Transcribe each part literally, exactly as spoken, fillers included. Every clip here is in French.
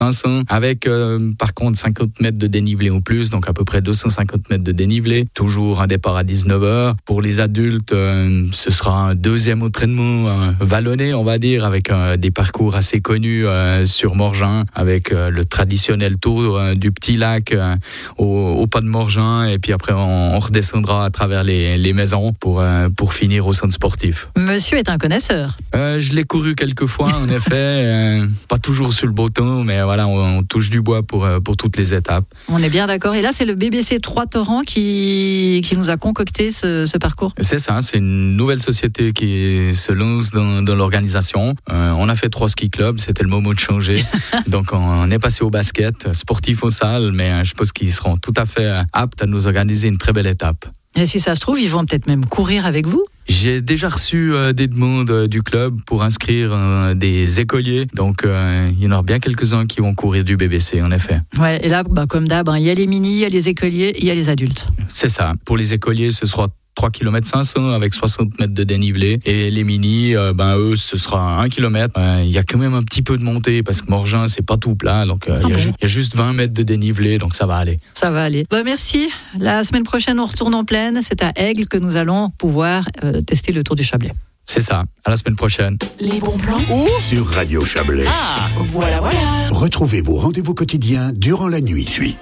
cinq cents, avec euh, par contre cinquante mètres de dénivelé ou plus, donc à peu près deux cent cinquante mètres de dénivelé. Toujours un départ à dix-neuf heures. Pour les adultes, euh, ce sera un deuxième entraînement euh, vallonné, on va dire, avec euh, des parcours assez connus euh, sur Morgin, avec euh, le traditionnel tour euh, du petit lac euh, au, au pas de Morgin, et puis après on, on redescendra à travers les, les maisons pour, euh, pour finir au centre sportif. Monsieur est un connaisseur. Euh, je l'ai couru quelques fois, en effet, euh, pas toujours sur le beau temps, mais voilà, on, on touche du bois pour, pour toutes les étapes. On est bien d'accord. Et là, c'est le B B C Trois Torrents qui, qui nous a concocté ce, ce parcours. C'est ça, c'est une nouvelle société qui se lance dans, dans l'organisation. Euh, on a fait trois ski clubs, c'était le moment de changer. Donc on est passé au basket, sportif aux salles, mais je pense qu'ils seront tout à fait aptes à nous organiser une très belle étape. Et si ça se trouve, ils vont peut-être même courir avec vous? J'ai déjà reçu euh, des demandes euh, du club pour inscrire euh, des écoliers. Donc, euh, il y en aura bien quelques-uns qui vont courir du B B C, en effet. Ouais, et là, bah, comme d'hab, hein, il y a les mini, il y a les écoliers, il y a les adultes. C'est ça. Pour les écoliers, ce sera trois kilomètres cinq cents avec soixante mètres de dénivelé. Et les mini, euh, ben, eux, ce sera un kilomètre. Euh, il y a quand même un petit peu de montée parce que Morgin, c'est pas tout plat. Donc, euh, ah il, y a bon. ju- il y a juste vingt mètres de dénivelé, donc ça va aller. Ça va aller. Bah, merci. La semaine prochaine, on retourne en plaine. C'est à Aigle que nous allons pouvoir euh, tester le Tour du Chablais. C'est ça. À la semaine prochaine. Les bons plans Où sur Radio Chablais. Ah, voilà, voilà. Retrouvez vos rendez-vous quotidiens durant la nuit. Suis.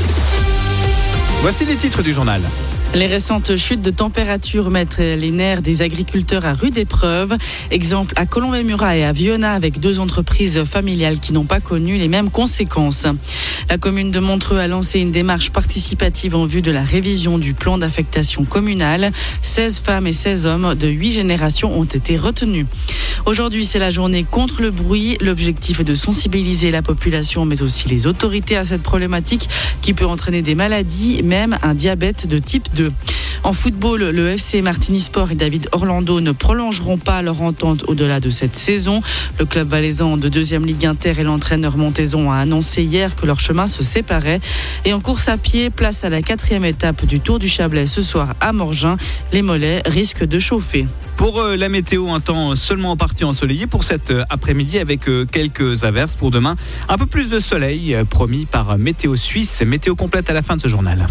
Voici les titres du journal. Les récentes chutes de température mettent les nerfs des agriculteurs à rude épreuve. Exemple à Colombey-Murat et à Viona, avec deux entreprises familiales qui n'ont pas connu les mêmes conséquences. La commune de Montreux a lancé une démarche participative en vue de la révision du plan d'affectation communale. seize femmes et seize hommes de huit générations ont été retenus. Aujourd'hui, c'est la journée contre le bruit. L'objectif est de sensibiliser la population, mais aussi les autorités à cette problématique qui peut entraîner des maladies, même un diabète de type deux. En football, le F C Martigny-Sport et David Orlando ne prolongeront pas leur entente au-delà de cette saison. Le club valaisan de deuxième Ligue Inter et l'entraîneur Montezon a annoncé hier que leur chemin se séparait. Et en course à pied, place à la quatrième étape du Tour du Chablais ce soir à Morgin. Les mollets risquent de chauffer. Pour euh, la météo, un temps seulement en partie ensoleillé pour cet euh, après-midi avec euh, quelques averses. Pour demain, un peu plus de soleil euh, promis par Météo Suisse. Météo complète à la fin de ce journal.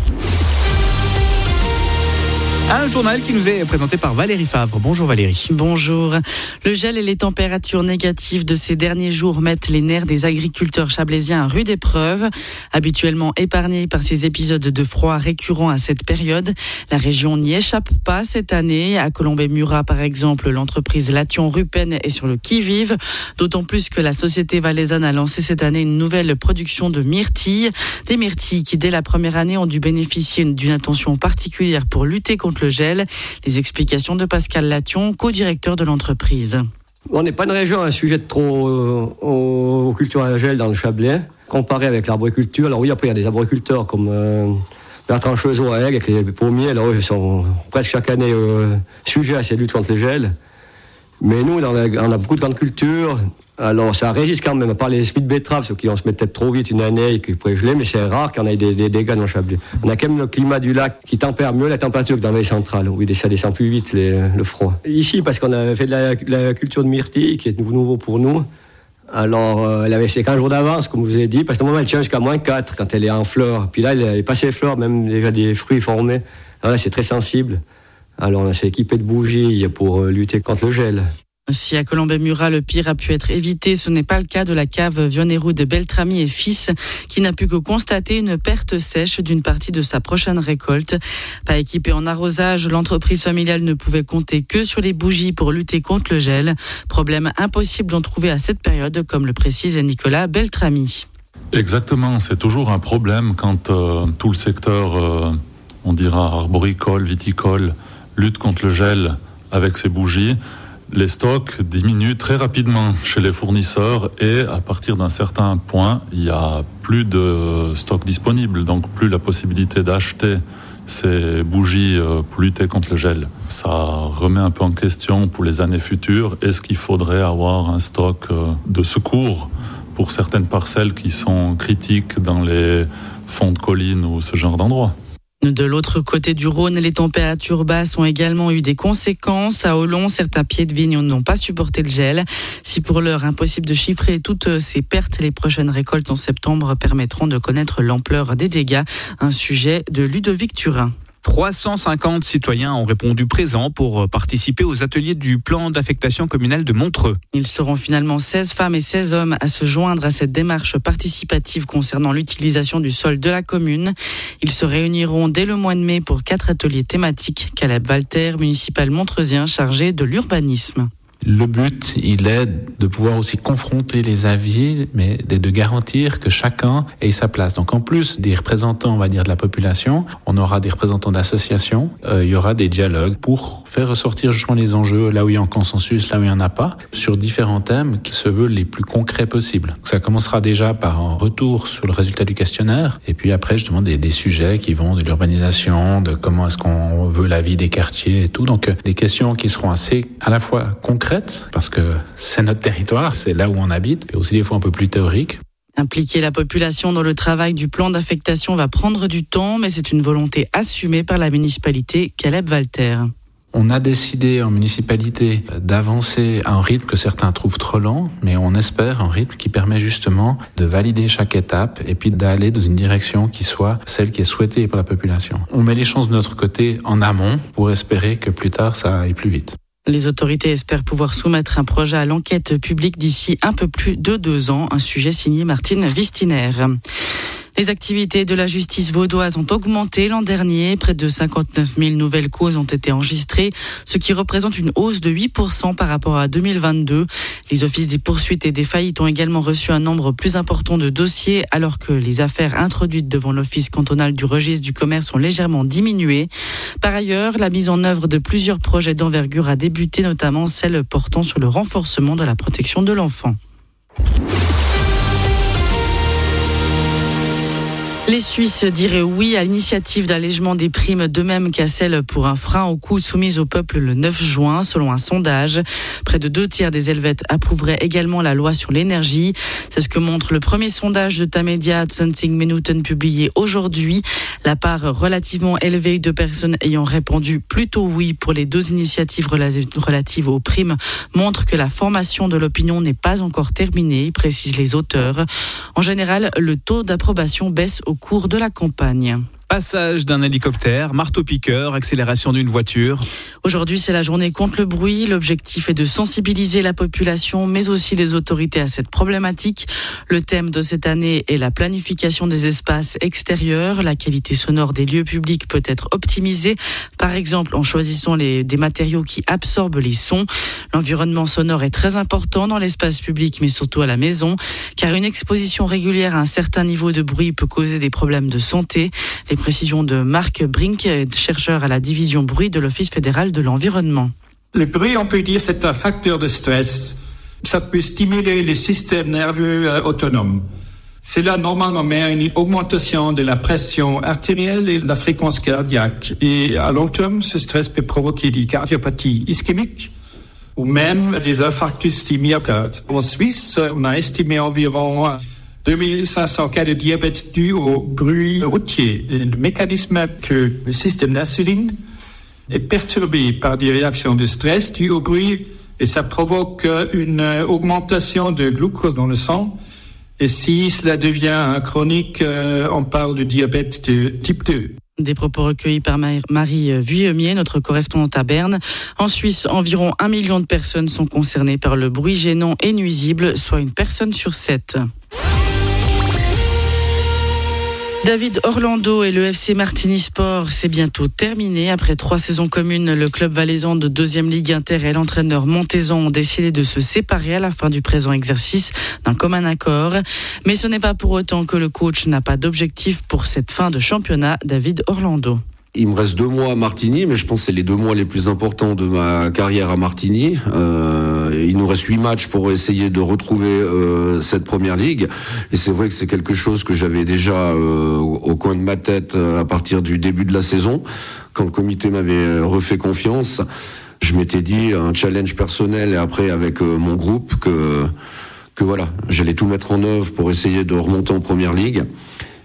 Un journal qui nous est présenté par Valérie Favre. Bonjour Valérie. Bonjour. Le gel et les températures négatives de ces derniers jours mettent les nerfs des agriculteurs chablaisiens à rude épreuve. Habituellement épargnés par ces épisodes de froid récurrents à cette période, la région n'y échappe pas cette année. À Colombey-Murat, par exemple, l'entreprise Lation-Rupen est sur le qui-vive. D'autant plus que la société valaisanne a lancé cette année une nouvelle production de myrtilles. Des myrtilles qui, dès la première année, ont dû bénéficier d'une attention particulière pour lutter contre le gel. Les explications de Pascal Lation, co-directeur de l'entreprise. On n'est pas une région à un sujet de trop euh, aux cultures à gel dans le Chablais, comparé avec l'arboriculture. Alors oui, après il y a des arboriculteurs comme euh, Bertrand Chezot à Aigle avec les pommiers. Alors eux sont presque chaque année euh, sujets à ces luttes contre le gel. Mais nous, dans la, on a beaucoup de grandes cultures. Alors ça résiste quand même, à part les semis de betterave, ceux qui vont se mettre peut-être trop vite une année et qui pourraient geler, mais c'est rare qu'on ait des, des dégâts dans le Chablais. On a quand même le climat du lac qui tempère mieux la température que dans les centrales, où ça descend plus vite les, le froid. Ici, parce qu'on a fait de la, la culture de myrtille, qui est nouveau pour nous, alors euh, elle avait ses quinze jours d'avance, comme je vous ai dit, parce que normalement elle tient jusqu'à moins quatre quand elle est en fleurs. Puis là, elle est passée les fleurs, même déjà des fruits formés. Alors là, c'est très sensible. Alors on s'est équipé de bougies pour lutter contre le gel. Si à Colombey-Murat, le pire a pu être évité, ce n'est pas le cas de la cave Vionnerou de Beltrami et Fils, qui n'a pu que constater une perte sèche d'une partie de sa prochaine récolte. Pas équipée en arrosage, l'entreprise familiale ne pouvait compter que sur les bougies pour lutter contre le gel. Problème impossible d'en trouver à cette période, comme le précise Nicolas Beltrami. Exactement, c'est toujours un problème quand euh, tout le secteur, euh, on dira arboricole, viticole, lutte contre le gel avec ses bougies. Les stocks diminuent très rapidement chez les fournisseurs et à partir d'un certain point, il n'y a plus de stock disponible, donc plus la possibilité d'acheter ces bougies pour lutter contre le gel. Ça remet un peu en question pour les années futures. Est-ce qu'il faudrait avoir un stock de secours pour certaines parcelles qui sont critiques dans les fonds de collines ou ce genre d'endroits ? De l'autre côté du Rhône, les températures basses ont également eu des conséquences. À Olon, certains pieds de vigne n'ont pas supporté le gel. Si pour l'heure, impossible de chiffrer toutes ces pertes, les prochaines récoltes en septembre permettront de connaître l'ampleur des dégâts. Un sujet de Ludovic Turin. trois cent cinquante citoyens ont répondu présents pour participer aux ateliers du plan d'affectation communale de Montreux. Ils seront finalement seize femmes et seize hommes à se joindre à cette démarche participative concernant l'utilisation du sol de la commune. Ils se réuniront dès le mois de mai pour quatre ateliers thématiques. Caleb Walter, municipal montreusien chargé de l'urbanisme. Le but, il est de pouvoir aussi confronter les avis, mais de garantir que chacun ait sa place. Donc en plus des représentants, on va dire, de la population, on aura des représentants d'associations, euh, il y aura des dialogues pour faire ressortir justement les enjeux là où il y a un consensus, là où il n'y en a pas, sur différents thèmes qui se veulent les plus concrets possibles. Donc ça commencera déjà par un retour sur le résultat du questionnaire, et puis après justement des, des sujets qui vont de l'urbanisation, de comment est-ce qu'on veut la vie des quartiers et tout. Donc euh, des questions qui seront assez à la fois concrètes, parce que c'est notre territoire, c'est là où on habite, mais aussi des fois un peu plus théorique. Impliquer la population dans le travail du plan d'affectation va prendre du temps, mais c'est une volonté assumée par la municipalité. Caleb Walter. On a décidé en municipalité d'avancer à un rythme que certains trouvent trop lent, mais on espère un rythme qui permet justement de valider chaque étape et puis d'aller dans une direction qui soit celle qui est souhaitée par la population. On met les chances de notre côté en amont pour espérer que plus tard ça aille plus vite. Les autorités espèrent pouvoir soumettre un projet à l'enquête publique d'ici un peu plus de deux ans. Un sujet signé Martine Vistiner. Les activités de la justice vaudoise ont augmenté l'an dernier. Près de cinquante-neuf mille nouvelles causes ont été enregistrées, ce qui représente une hausse de huit pour cent par rapport à deux mille vingt-deux. Les offices des poursuites et des faillites ont également reçu un nombre plus important de dossiers, alors que les affaires introduites devant l'office cantonal du registre du commerce ont légèrement diminué. Par ailleurs, la mise en œuvre de plusieurs projets d'envergure a débuté, notamment celle portant sur le renforcement de la protection de l'enfant. Les Suisses diraient oui à l'initiative d'allègement des primes, de même qu'à celle pour un frein aux coûts soumise au peuple le neuf juin, selon un sondage. Près de deux tiers des Helvètes approuveraient également la loi sur l'énergie. C'est ce que montre le premier sondage de Tamedia vingt Minuten publié aujourd'hui. La part relativement élevée de personnes ayant répondu plutôt oui pour les deux initiatives relatives aux primes montre que la formation de l'opinion n'est pas encore terminée, précisent les auteurs. En général, le taux d'approbation baisse au cours de la campagne. Passage d'un hélicoptère, marteau-piqueur, accélération d'une voiture. Aujourd'hui, c'est la journée contre le bruit. L'objectif est de sensibiliser la population, mais aussi les autorités à cette problématique. Le thème de cette année est la planification des espaces extérieurs. La qualité sonore des lieux publics peut être optimisée, par exemple en choisissant les, des matériaux qui absorbent les sons. L'environnement sonore est très important dans l'espace public, mais surtout à la maison, car une exposition régulière à un certain niveau de bruit peut causer des problèmes de santé. Les précisions de Marc Brink, chercheur à la division bruit de l'Office fédéral de l'environnement. Le bruit, on peut dire, c'est un facteur de stress. Ça peut stimuler le système nerveux euh, autonome. Cela, normalement, met à une augmentation de la pression artérielle et de la fréquence cardiaque. Et à long terme, ce stress peut provoquer des cardiopathies ischémiques ou même des infarctus du myocarde. En Suisse, on a estimé environ deux mille cinq cents cas de diabète dû au bruit routier. Le mécanisme est que le système d'insuline est perturbé par des réactions de stress dues au bruit et ça provoque une augmentation de glucose dans le sang. Et si cela devient chronique, on parle de diabète de type deux. Des propos recueillis par Marie Vuillemier, notre correspondante à Berne. En Suisse, environ un million de personnes sont concernées par le bruit gênant et nuisible, soit une personne sur sept. David Orlando et le F C Martigny Sport, c'est bientôt terminé. Après trois saisons communes, le club valaisan de deuxième Ligue Inter et l'entraîneur Montezan ont décidé de se séparer à la fin du présent exercice d'un commun accord. Mais ce n'est pas pour autant que le coach n'a pas d'objectif pour cette fin de championnat. David Orlando. Il me reste deux mois à Martigny, mais je pense que c'est les deux mois les plus importants de ma carrière à Martigny. Euh, il nous reste huit matchs pour essayer de retrouver euh, cette première ligue. Et c'est vrai que c'est quelque chose que j'avais déjà euh, au coin de ma tête à partir du début de la saison, quand le comité m'avait refait confiance. Je m'étais dit un challenge personnel et après avec euh, mon groupe que que voilà, j'allais tout mettre en œuvre pour essayer de remonter en première ligue.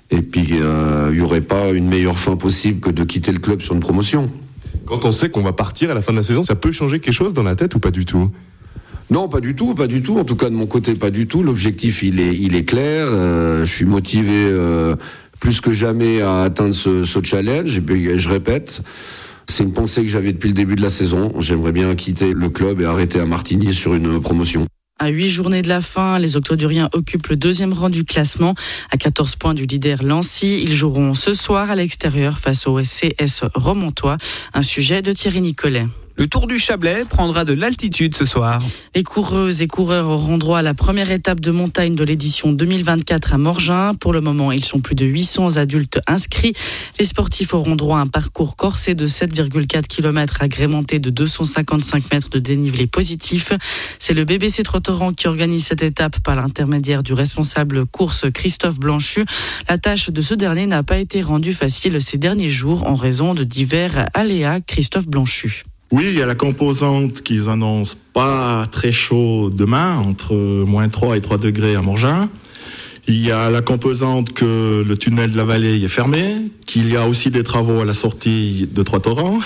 Et puis, euh, il n'y aurait pas une meilleure fin possible que de quitter le club sur une promotion. Quand on sait qu'on va partir à la fin de la saison, ça peut changer quelque chose dans la tête ou pas du tout ? Non, pas du tout, pas du tout. En tout cas, de mon côté, pas du tout. L'objectif, il est, il est clair. Euh, je suis motivé euh, plus que jamais à atteindre ce, ce challenge. Et puis, je répète, c'est une pensée que j'avais depuis le début de la saison. J'aimerais bien quitter le club et arrêter à Martigny sur une promotion. À huit journées de la fin, les Octoduriens occupent le deuxième rang du classement à quatorze points du leader Lancy. Ils joueront ce soir à l'extérieur face au C S Romontois. Un sujet de Thierry Nicolet. Le Tour du Chablais prendra de l'altitude ce soir. Les coureuses et coureurs auront droit à la première étape de montagne de l'édition deux mille vingt-quatre à Morgin. Pour le moment, ils sont plus de huit cents adultes inscrits. Les sportifs auront droit à un parcours corsé de sept virgule quatre kilomètres agrémenté de deux cent cinquante-cinq mètres de dénivelé positif. C'est le B B C Trottoran qui organise cette étape par l'intermédiaire du responsable course Christophe Blanchu. La tâche de ce dernier n'a pas été rendue facile ces derniers jours en raison de divers aléas. Christophe Blanchu. Oui, il y a la composante qu'ils annoncent pas très chaud demain, entre moins trois et trois degrés à Morgin. Il y a la composante que le tunnel de la vallée est fermé, qu'il y a aussi des travaux à la sortie de Trois-Torrents.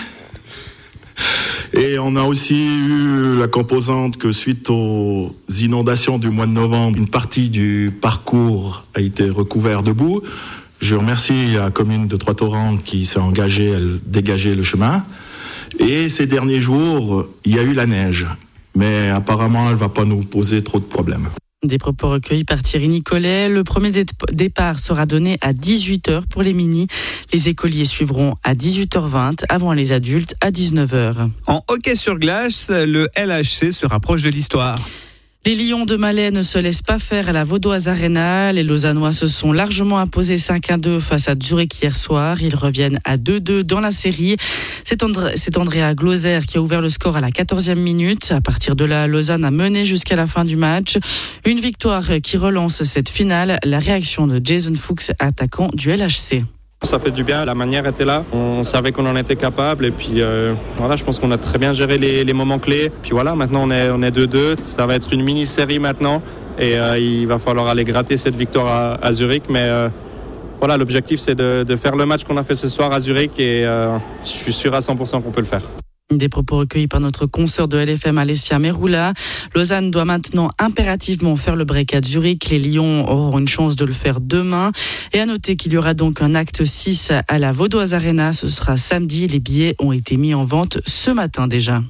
Et on a aussi eu la composante que suite aux inondations du mois de novembre, une partie du parcours a été recouverte de boue. Je remercie la commune de Trois-Torrents qui s'est engagée à dégager le chemin. Et ces derniers jours, il y a eu la neige. Mais apparemment, elle ne va pas nous poser trop de problèmes. Des propos recueillis par Thierry Nicolet. Le premier dé- départ sera donné à dix-huit heures pour les minis. Les écoliers suivront à dix-huit heures vingt, avant les adultes à dix-neuf heures. En hockey sur glace, le L H C se rapproche de l'histoire. Les Lions de Malais ne se laissent pas faire à la Vaudoise Arena. Les Lausannois se sont largement imposés cinq à deux face à Zurich hier soir. Ils reviennent à deux deux dans la série. C'est, André, c'est Andrea Glauser qui a ouvert le score à la quatorzième minute. À partir de là, Lausanne a mené jusqu'à la fin du match. Une victoire qui relance cette finale. La réaction de Jason Fuchs, attaquant du L H C. Ça fait du bien, la manière était là, on savait qu'on en était capable et puis euh, voilà, je pense qu'on a très bien géré les, les moments clés. Puis voilà, maintenant on est on est deux deux, ça va être une mini-série maintenant et euh, il va falloir aller gratter cette victoire à, à Zurich. Mais euh, voilà, l'objectif c'est de, de faire le match qu'on a fait ce soir à Zurich et euh, je suis sûr à cent pour cent qu'on peut le faire. Des propos recueillis par notre consoeur de L F M, Alessia Meroula. Lausanne doit maintenant impérativement faire le break à Zurich. Les Lions auront une chance de le faire demain. Et à noter qu'il y aura donc un acte six à la Vaudoise Arena. Ce sera samedi. Les billets ont été mis en vente ce matin déjà.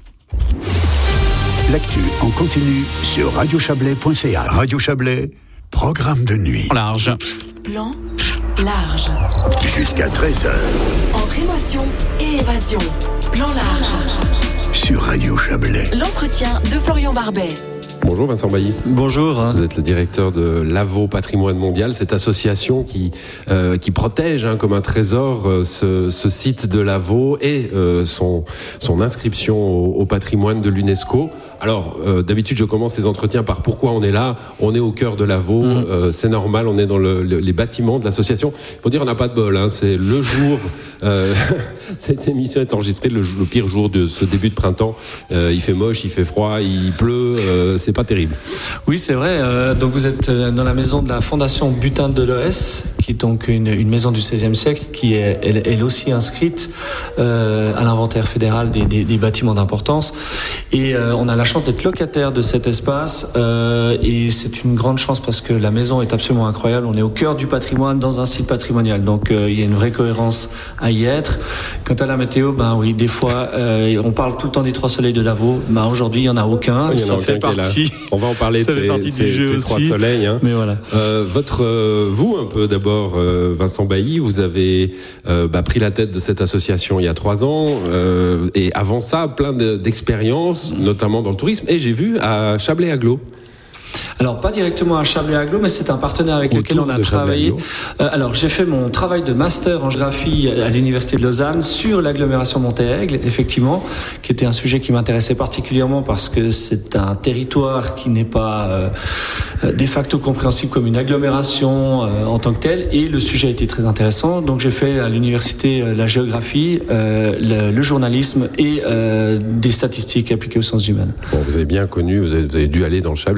L'actu en continu sur radio chablais point c a. Radio Chablais, programme de nuit. Large. Plan large. Jusqu'à treize heures. Entre émotion et évasion. Plan large. Sur Radio Chablais. L'entretien de Florian Barbet. Bonjour Vincent Bailly. Bonjour. Vous êtes le directeur de l'Avo Patrimoine Mondial, cette association qui euh, qui protège hein, comme un trésor euh, ce, ce site de l'Avo et euh, son son inscription au, au patrimoine de l'UNESCO. Alors euh, d'habitude je commence ces entretiens par pourquoi on est là. On est au cœur de l'Avo, mmh. euh, c'est normal, on est dans le, le, les bâtiments de l'association. Il faut dire on n'a pas de bol, hein, c'est le jour. Euh, cette émission est enregistrée le, le pire jour de ce début de printemps. Euh, il fait moche, il fait froid, il pleut. Euh, c'est pas terrible. Oui, c'est vrai. Euh, donc vous êtes dans la maison de la Fondation Butin de Deleuze, qui est donc une, une maison du seizième siècle, qui est elle, elle aussi inscrite euh, à l'inventaire fédéral des, des, des bâtiments d'importance. Et euh, on a la chance d'être locataire de cet espace. Euh, et c'est une grande chance parce que la maison est absolument incroyable. On est au cœur du patrimoine, dans un site patrimonial. Donc euh, il y a une vraie cohérence à y être. Quant à la météo, ben oui, des fois, euh, on parle tout le temps des trois soleils de Lavaux. Ben aujourd'hui, il y en a aucun. Il y en a ça aucun fait partie. On va en parler de ces, ces, ces trois soleils. Hein. Mais voilà. Euh, votre, euh, vous un peu d'abord, euh, Vincent Bailly, vous avez euh, bah, pris la tête de cette association il y a trois ans euh, et avant ça, plein de, d'expériences, notamment dans le tourisme. Et j'ai vu à Chablais-Agglo. Alors, pas directement à Chablais-Agglo, mais c'est un partenaire avec lequel on a travaillé. Euh, alors, j'ai fait mon travail de master en géographie à l'Université de Lausanne sur l'agglomération Montéaigle, effectivement, qui était un sujet qui m'intéressait particulièrement parce que c'est un territoire qui n'est pas euh, de facto compréhensible comme une agglomération euh, en tant que telle, et le sujet a été très intéressant. Donc, j'ai fait à l'université euh, la géographie, euh, le, le journalisme et euh, des statistiques appliquées aux sciences humaines. Bon, vous avez bien connu, vous avez, vous avez dû aller dans le Chablais, du coup.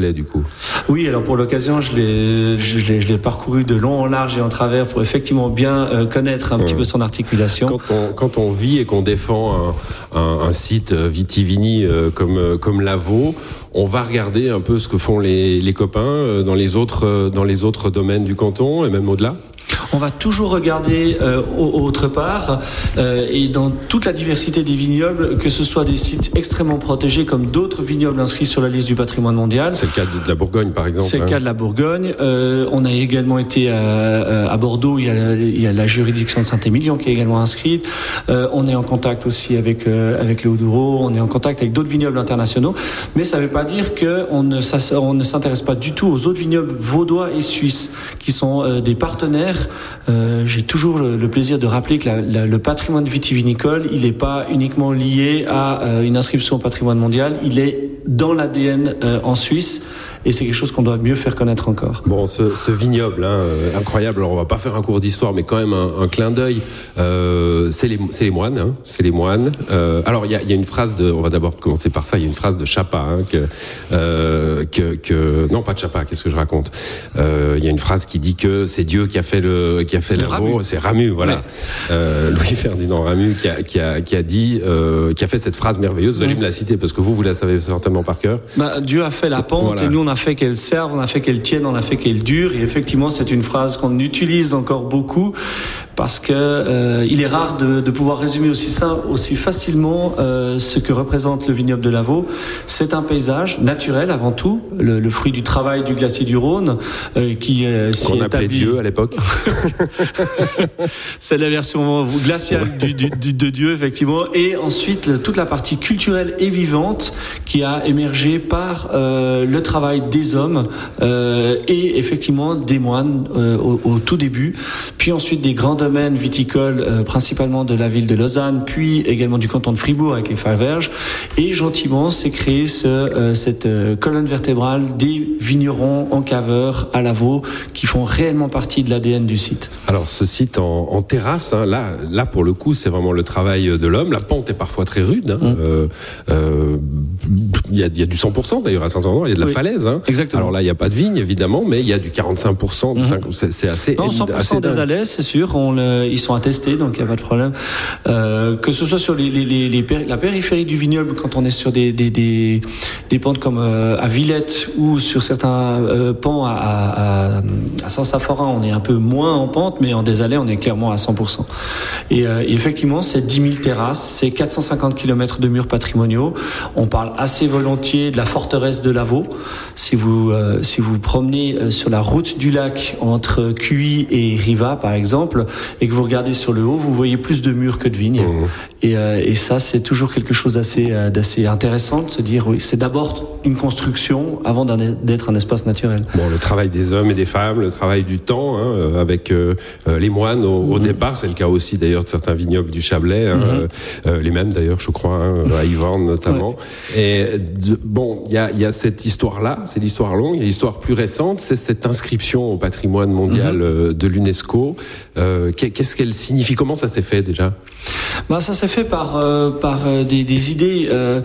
coup. Oui, alors pour l'occasion, je l'ai, je l'ai, je l'ai parcouru de long en large et en travers pour effectivement bien euh, connaître un ouais. petit peu son articulation. Quand on, quand on vit et qu'on défend un, un, un site vitivini euh, comme, comme Lavaux, on va regarder un peu ce que font les, les copains dans les autres, dans les autres domaines du canton et même au-delà. On va toujours regarder euh, autre part euh, et dans toute la diversité des vignobles, que ce soit des sites extrêmement protégés comme d'autres vignobles inscrits sur la liste du patrimoine mondial. C'est le cas de la Bourgogne par exemple. C'est hein. le cas de la Bourgogne. Euh, on a également été à, à Bordeaux, il y, a, il y a la juridiction de Saint-Émilion qui est également inscrite. Euh, on est en contact aussi avec, euh, avec le Haut-Douro, on est en contact avec d'autres vignobles internationaux. Mais ça ne veut pas dire qu'on ne, on ne s'intéresse pas du tout aux autres vignobles vaudois et suisses qui sont euh, des partenaires. Euh, j'ai toujours le, le plaisir de rappeler que la, la, le patrimoine vitivinicole, il n'est pas uniquement lié à euh, une inscription au patrimoine mondial, il est dans l'A D N euh, en Suisse. Et c'est quelque chose qu'on doit mieux faire connaître encore. Bon, ce, ce vignoble, hein, euh, incroyable. Alors, on va pas faire un cours d'histoire, mais quand même un, un clin d'œil. Euh, c'est les, c'est les moines, hein, c'est les moines. Euh, alors, il y a, y a une phrase de, on va d'abord commencer par ça. Il y a une phrase de Chapa, hein, que, euh, que, que, non, pas de Chapa. Qu'est-ce que je raconte Il euh, y a une phrase qui dit que c'est Dieu qui a fait le, qui a fait Lavaux. C'est Ramu, voilà. Ouais. Euh, Louis-Ferdinand Ramu qui a, qui a, qui a dit, euh, qui a fait cette phrase merveilleuse. Vous allez ouais. me la citer parce que vous, vous la savez certainement par cœur. Bah, Dieu a fait la pente voilà. et nous on a On a fait qu'elle serve, on a fait qu'elle tienne, on a fait qu'elle dure. Et effectivement, c'est une phrase qu'on utilise encore beaucoup parce que euh, il est rare de, de pouvoir résumer aussi ça, aussi facilement euh, ce que représente le vignoble de Lavaux. C'est un paysage naturel avant tout, le, le fruit du travail du glacier du Rhône euh, qui euh, s'y qu'on appelait établit. Dieu à l'époque. C'est la version glaciale du, du, du, de Dieu effectivement. Et ensuite toute la partie culturelle et vivante qui a émergé par euh, le travail des hommes euh, et effectivement des moines euh, au, au tout début, puis ensuite des grands domaines viticoles euh, principalement de la ville de Lausanne, puis également du canton de Fribourg avec les Faverges, et gentiment s'est créé ce, euh, cette euh, colonne vertébrale des vignerons en caveur à Lavaux qui font réellement partie de l'A D N du site. Alors ce site en, en terrasse, hein, là, là pour le coup c'est vraiment le travail de l'homme. La pente est parfois très rude. Hein. Mmh. Euh, euh, il y a, il y a du cent pour cent d'ailleurs à Saint-André, il y a de la oui. falaise. Hein. Exactement. Alors là, il n'y a pas de vigne, évidemment, mais il y a du quarante-cinq pour cent. Mmh. C'est, c'est assez... Non, cent pour cent assez des alaises, c'est sûr. On le, ils sont attestés, donc il n'y a pas de problème. Euh, que ce soit sur les, les, les, les péri- la périphérie du vignoble, quand on est sur des, des, des, des pentes comme euh, à Villette ou sur certains euh, pans à, à, à Saint-Saphorin, on est un peu moins en pente, mais en désalais, on est clairement à cent pour cent. Et, euh, et effectivement, c'est dix mille terrasses, c'est quatre cent cinquante kilomètres de murs patrimoniaux. On parle assez volontiers de la forteresse de Lavaux. Si vous, euh, si vous promenez euh, sur la route du lac entre Cuy et Riva, par exemple, et que vous regardez sur le haut, vous voyez plus de murs que de vignes. Mmh. Et, euh, et ça, c'est toujours quelque chose d'assez, euh, d'assez intéressant de se dire, oui, c'est d'abord une construction avant d'être un espace naturel. Bon, le travail des hommes et des femmes, le travail du temps, hein, avec euh, les moines au, mmh. au départ, c'est le cas aussi d'ailleurs de certains vignobles du Chablais, hein, mmh. euh, les mêmes d'ailleurs, je crois, hein, à Yvonne notamment. Ouais. Et de, bon, il y a, y a cette histoire-là, c'est l'histoire longue. Il y a l'histoire plus récente, c'est cette inscription au patrimoine mondial mmh. de l'UNESCO. Euh, qu'est-ce qu'elle signifie? Comment ça s'est fait déjà? Bah, ça s'est fait par, euh, par des, des idées, euh,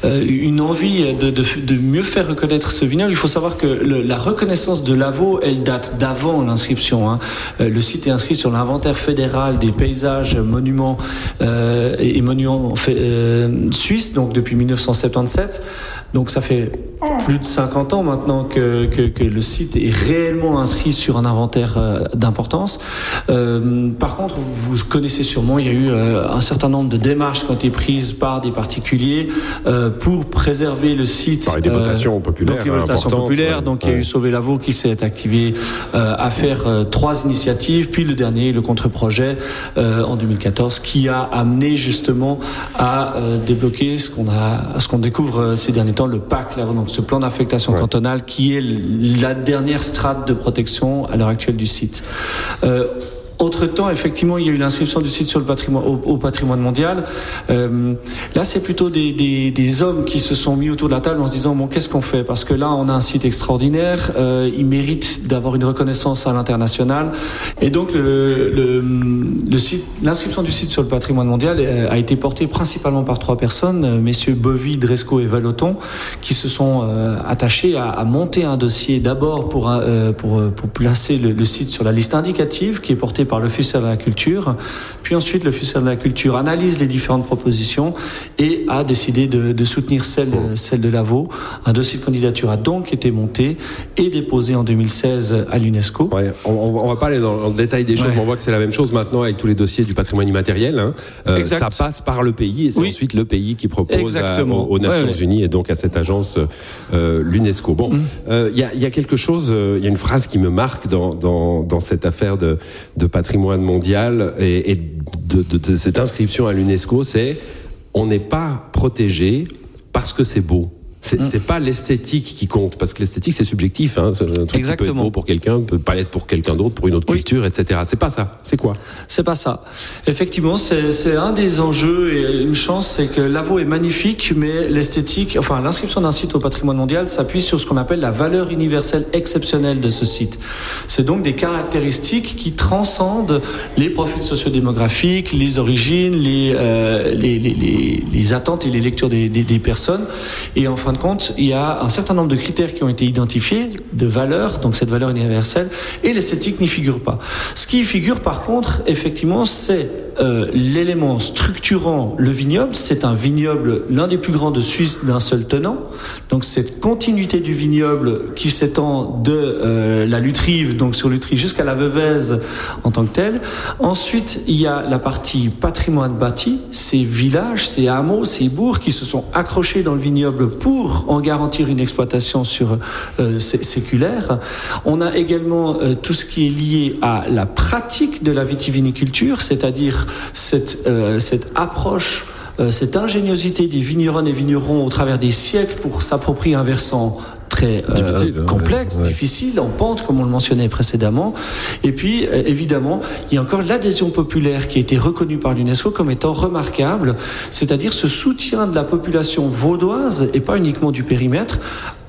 une envie de, de, de mieux faire reconnaître ce vignoble. Il faut savoir que le, la reconnaissance de Lavaux, elle date d'avant l'inscription. Hein. Le site est inscrit sur l'inventaire fédéral des paysages, monuments euh, et, et monuments euh, suisses, donc depuis mille neuf cent soixante-dix-sept. Donc ça fait plus de cinquante ans maintenant que, que, que le site est réellement inscrit sur un inventaire euh, d'importance. Euh, par contre, vous connaissez sûrement, il y a eu euh, un certain nombre de démarches qui ont été prises par des particuliers euh, pour préserver le site. Par des votations euh, populaires. Donc les votations populaires. Ouais. Donc il y a eu Sauver Lavaux qui s'est activé euh, à faire euh, trois initiatives, puis le dernier, le contre-projet euh, en deux mille quatorze, qui a amené justement à euh, débloquer ce qu'on a, ce qu'on découvre euh, ces derniers temps, le P A C, donc ce plan d'affectation ouais. cantonale qui est la dernière strate de protection à l'heure actuelle du site. Euh, Entre-temps, effectivement, il y a eu l'inscription du site sur le patrimoine, au, au patrimoine mondial. Euh, là, c'est plutôt des, des, des hommes qui se sont mis autour de la table en se disant, bon, qu'est-ce qu'on fait? Parce que là, on a un site extraordinaire, euh, il mérite d'avoir une reconnaissance à l'international. Et donc, le, le, le site, l'inscription du site sur le patrimoine mondial a été portée principalement par trois personnes, messieurs Bovy, Dresco et Valoton, qui se sont euh, attachés à, à monter un dossier d'abord pour, euh, pour, pour placer le, le site sur la liste indicative qui est portée par l'Office de la Culture, puis ensuite l'Office de la Culture analyse les différentes propositions et a décidé de, de soutenir celle, celle de Lavaux. Un dossier de candidature a donc été monté et déposé en deux mille seize à l'UNESCO. Ouais, on, on va pas aller dans, dans le détail des choses, ouais. mais on voit que c'est la même chose maintenant avec tous les dossiers du patrimoine immatériel. Hein. Euh, ça passe par le pays et c'est oui. ensuite le pays qui propose à, aux, aux Nations ouais, Unies ouais. et donc à cette agence euh, l'UNESCO. Bon, il mmh. euh, y, a, y a quelque chose, il euh, y a une phrase qui me marque dans, dans, dans cette affaire de, de patrimoine mondial et, et de, de, de cette inscription à l'UNESCO, c'est on n'est pas protégé parce que c'est beau. C'est, mmh. c'est pas l'esthétique qui compte, parce que l'esthétique c'est subjectif. Hein. C'est un truc Exactement. Qui peut être beau pour quelqu'un, peut pas l'être pour quelqu'un d'autre, pour une autre oui. culture, et cetera. C'est pas ça. C'est quoi? C'est pas ça. Effectivement, c'est, c'est un des enjeux et une chance, c'est que Lavaux est magnifique, mais l'esthétique, enfin l'inscription d'un site au patrimoine mondial s'appuie sur ce qu'on appelle la valeur universelle exceptionnelle de ce site. C'est donc des caractéristiques qui transcendent les profils sociodémographiques, les origines, les, euh, les, les, les, les attentes et les lectures des, des, des personnes. Et enfin, fin de compte, il y a un certain nombre de critères qui ont été identifiés, de valeurs, donc cette valeur universelle, et l'esthétique n'y figure pas. Ce qui y figure, par contre, effectivement, c'est euh, l'élément structurant le vignoble. C'est un vignoble, l'un des plus grands de Suisse, d'un seul tenant. Donc cette continuité du vignoble qui s'étend de euh, la Lutrive, donc sur Lutrive jusqu'à la Veuvez en tant que telle. Ensuite, il y a la partie patrimoine bâti, ces villages, ces hameaux, ces bourgs qui se sont accrochés dans le vignoble pour pour en garantir une exploitation sur euh, séculaire. On a également euh, tout ce qui est lié à la pratique de la vitiviniculture, c'est-à-dire cette, euh, cette approche, euh, cette ingéniosité des vigneronnes et vignerons au travers des siècles pour s'approprier un versant très euh, difficile, complexe, ouais. difficile, en pente, comme on le mentionnait précédemment. Et puis, euh, évidemment, il y a encore l'adhésion populaire qui a été reconnue par l'UNESCO comme étant remarquable, c'est-à-dire ce soutien de la population vaudoise, et pas uniquement du périmètre,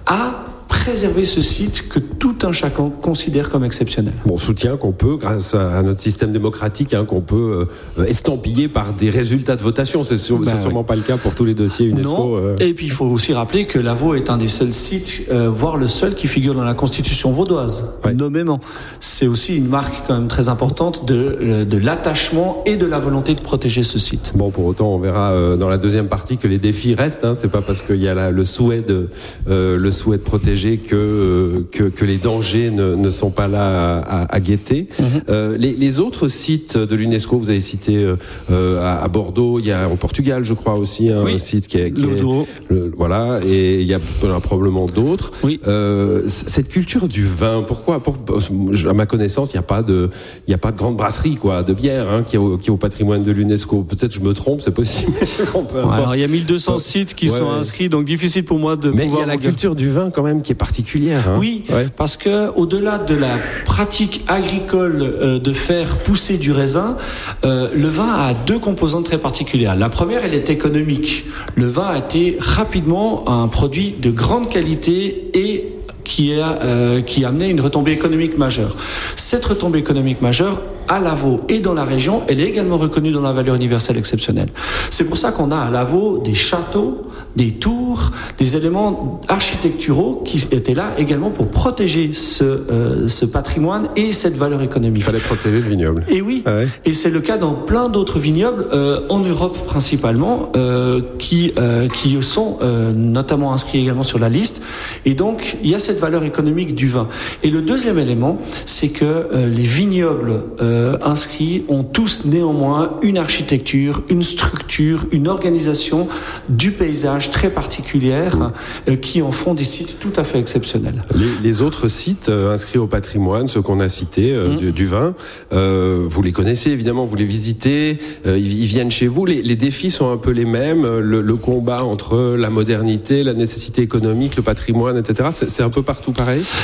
à préserver ce site que tout un chacun considère comme exceptionnel. Bon, soutien qu'on peut, grâce à notre système démocratique, hein, qu'on peut euh, estampiller par des résultats de votation. C'est, sur, ben c'est sûrement oui. pas le cas pour tous les dossiers UNESCO. Non. Euh... Et puis il faut aussi rappeler que Lavaux est un des seuls sites, euh, voire le seul qui figure dans la Constitution vaudoise, ouais. nommément. C'est aussi une marque quand même très importante de, de l'attachement et de la volonté de protéger ce site. Bon, pour autant, on verra euh, dans la deuxième partie que les défis restent. Hein. C'est pas parce qu'il y a la, le souhait de euh, le souhait de protéger que, que, que les dangers ne, ne sont pas là à, à, à guetter. Mm-hmm. Euh, les, les autres sites de l'UNESCO, vous avez cité euh, à, à Bordeaux, il y a en Portugal, je crois aussi, hein, oui. un site qui est... Qui est le, voilà, et il y a probablement d'autres. Oui. Euh, cette culture du vin, pourquoi pour, à ma connaissance, il n'y a pas de, il n'y a pas de grande brasserie, quoi, de bière, hein, qui est au, qui est au patrimoine de l'UNESCO. Peut-être je me trompe, c'est possible. Ouais, alors il y a mille deux cents ouais. sites qui ouais, sont ouais. inscrits, donc difficile pour moi de Mais pouvoir... Mais il y a la culture du vin quand même qui est particulière. Hein. Oui, ouais. parce que au-delà de la pratique agricole euh, de faire pousser du raisin, euh, le vin a deux composantes très particulières. La première, elle est économique. Le vin a été rapidement un produit de grande qualité et qui a, euh, qui a amené une retombée économique majeure. Cette retombée économique majeure, à Lavaux et dans la région, elle est également reconnue dans la valeur universelle exceptionnelle. C'est pour ça qu'on a à Lavaux des châteaux, des tours, des éléments architecturaux qui étaient là également pour protéger ce, euh, ce patrimoine et cette valeur économique. Il fallait protéger le vignoble. Et oui, ah ouais. et c'est le cas dans plein d'autres vignobles, euh, en Europe principalement, euh, qui, euh, qui sont euh, notamment inscrits également sur la liste. Et donc, il y a cette valeur économique du vin. Et le deuxième élément, c'est que euh, les vignobles euh, inscrits ont tous néanmoins une architecture, une structure, une organisation du paysage très particulière euh, qui en font des sites tout à fait exceptionnels. Les, les autres sites euh, inscrits au patrimoine, ceux qu'on a cités euh, mmh. du, du vin, euh, vous les connaissez évidemment, vous les visitez, euh, ils, ils viennent chez vous. Les, les défis sont un peu les mêmes, le, le combat entre la modernité, la nécessité économique, le patrimoine, et cetera. C'est, c'est un peu partout pareil.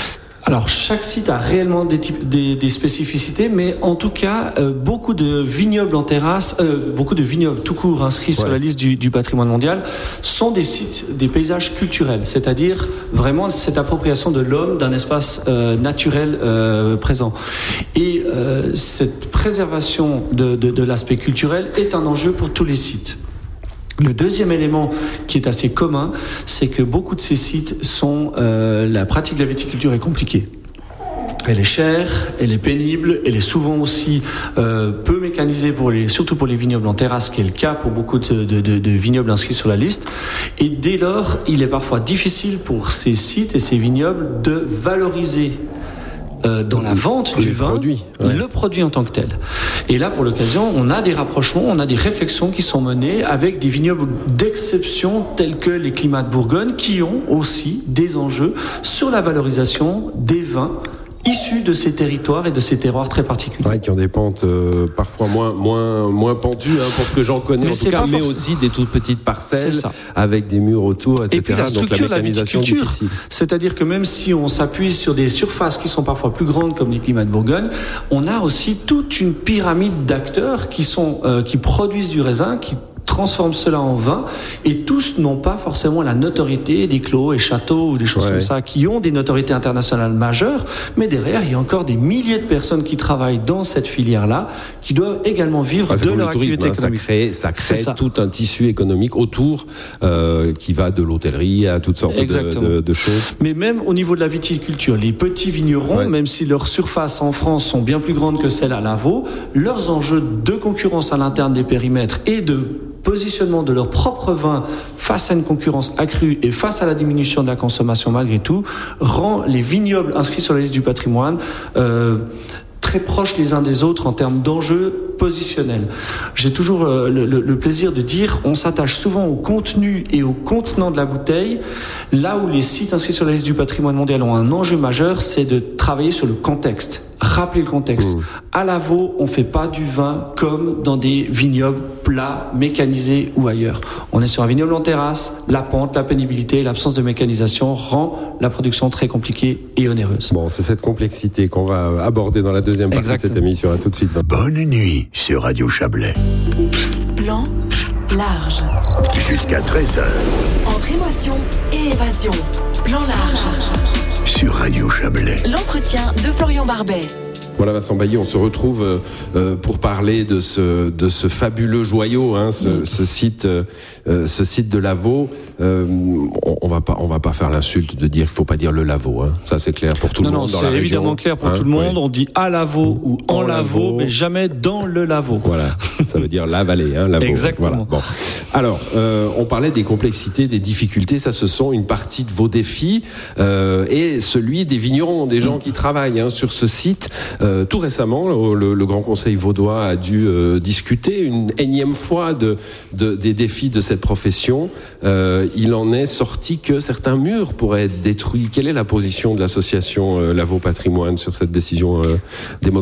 Alors, chaque site a réellement des, types, des, des spécificités, mais en tout cas, euh, beaucoup de vignobles en terrasse, euh, beaucoup de vignobles tout court inscrits ouais. sur la liste du, du patrimoine mondial sont des sites, des paysages culturels, c'est-à-dire vraiment cette appropriation de l'homme d'un espace euh, naturel euh, présent. Et euh, cette préservation de, de, de l'aspect culturel est un enjeu pour tous les sites. Le deuxième élément qui est assez commun, c'est que beaucoup de ces sites sont... Euh, la pratique de la viticulture est compliquée. Elle est chère, elle est pénible, elle est souvent aussi euh, peu mécanisée, pour les, surtout pour les vignobles en terrasse, qui est le cas pour beaucoup de, de, de, de vignobles inscrits sur la liste. Et dès lors, il est parfois difficile pour ces sites et ces vignobles de valoriser Euh, dans la vente du vin, produit, ouais. le produit en tant que tel. Et là, pour l'occasion, on a des rapprochements, on a des réflexions qui sont menées avec des vignobles d'exception tels que les climats de Bourgogne, qui ont aussi des enjeux sur la valorisation des vins issus de ces territoires et de ces terroirs très particuliers. Ouais, qui ont des pentes euh, parfois moins, moins, moins pentues, hein, pour ce que j'en connais mais en tout cas, mais aussi des toutes petites parcelles avec des murs autour, et cetera. Et puis la structure Donc la mécanisation de la viticulture, difficile. C'est-à-dire que même si on s'appuie sur des surfaces qui sont parfois plus grandes comme les climats de Bourgogne, on a aussi toute une pyramide d'acteurs qui, sont, euh, qui produisent du raisin, qui transforment cela en vin, et tous n'ont pas forcément la notoriété des clos et châteaux ou des choses ouais. comme ça, qui ont des notoriétés internationales majeures, mais derrière, il y a encore des milliers de personnes qui travaillent dans cette filière-là, qui doivent également vivre ah, de leur activité tourisme, économique. Ça crée, ça crée ça. tout un tissu économique autour, euh, qui va de l'hôtellerie à toutes sortes de, de, de choses. Mais même au niveau de la viticulture, les petits vignerons, ouais. même si leurs surfaces en France sont bien plus grandes que celles à Lavaux, leurs enjeux de concurrence à l'interne des périmètres et de positionnement de leur propre vin face à une concurrence accrue et face à la diminution de la consommation malgré tout, rend les vignobles inscrits sur la liste du patrimoine euh, très proches les uns des autres en termes d'enjeux positionnels. J'ai toujours euh, le, le plaisir de dire, on s'attache souvent au contenu et au contenant de la bouteille. Là où les sites inscrits sur la liste du patrimoine mondial ont un enjeu majeur, c'est de travailler sur le contexte. Rappeler le contexte. Mmh. À Lavaux, on ne fait pas du vin comme dans des vignobles plats, mécanisés ou ailleurs. On est sur un vignoble en terrasse, la pente, la pénibilité, l'absence de mécanisation rend la production très compliquée et onéreuse. Bon, c'est cette complexité qu'on va aborder dans la deuxième partie Exactement. de cette émission. À tout de suite. Bonne nuit sur Radio Chablais. Plan large. Jusqu'à treize heures. Entre émotion et évasion. Plan large. Sur Radio Chablais. L'entretien de Florian Barbet. Voilà, Vincent Bailly, on se retrouve euh, pour parler de ce, de ce fabuleux joyau, hein, ce, mmh. ce site, euh, ce site de Lavaux. Euh, on, on va pas, on va pas faire l'insulte de dire qu'il faut pas dire le Lavaux, hein. Ça c'est clair pour tout non, le non, monde dans la région. C'est évidemment clair pour hein, tout le monde. Oui. On dit à Lavaux ou en, en Lavaux, Lavaux, mais jamais dans le Lavaux. Voilà, ça veut dire la vallée, hein, Lavaux. Exactement. Voilà. Bon. Alors, euh, on parlait des complexités, des difficultés. Ça, ce sont une partie de vos défis euh, et celui des vignerons, des gens mmh. qui travaillent hein, sur ce site. Euh, tout récemment, Le, le Grand Conseil vaudois a dû euh, discuter une énième fois de, de, des défis de cette profession. Euh, il en est sorti que certains murs pourraient être détruits. Quelle est la position de l'association euh, Lavaux Patrimoine sur cette décision euh, démocratique ?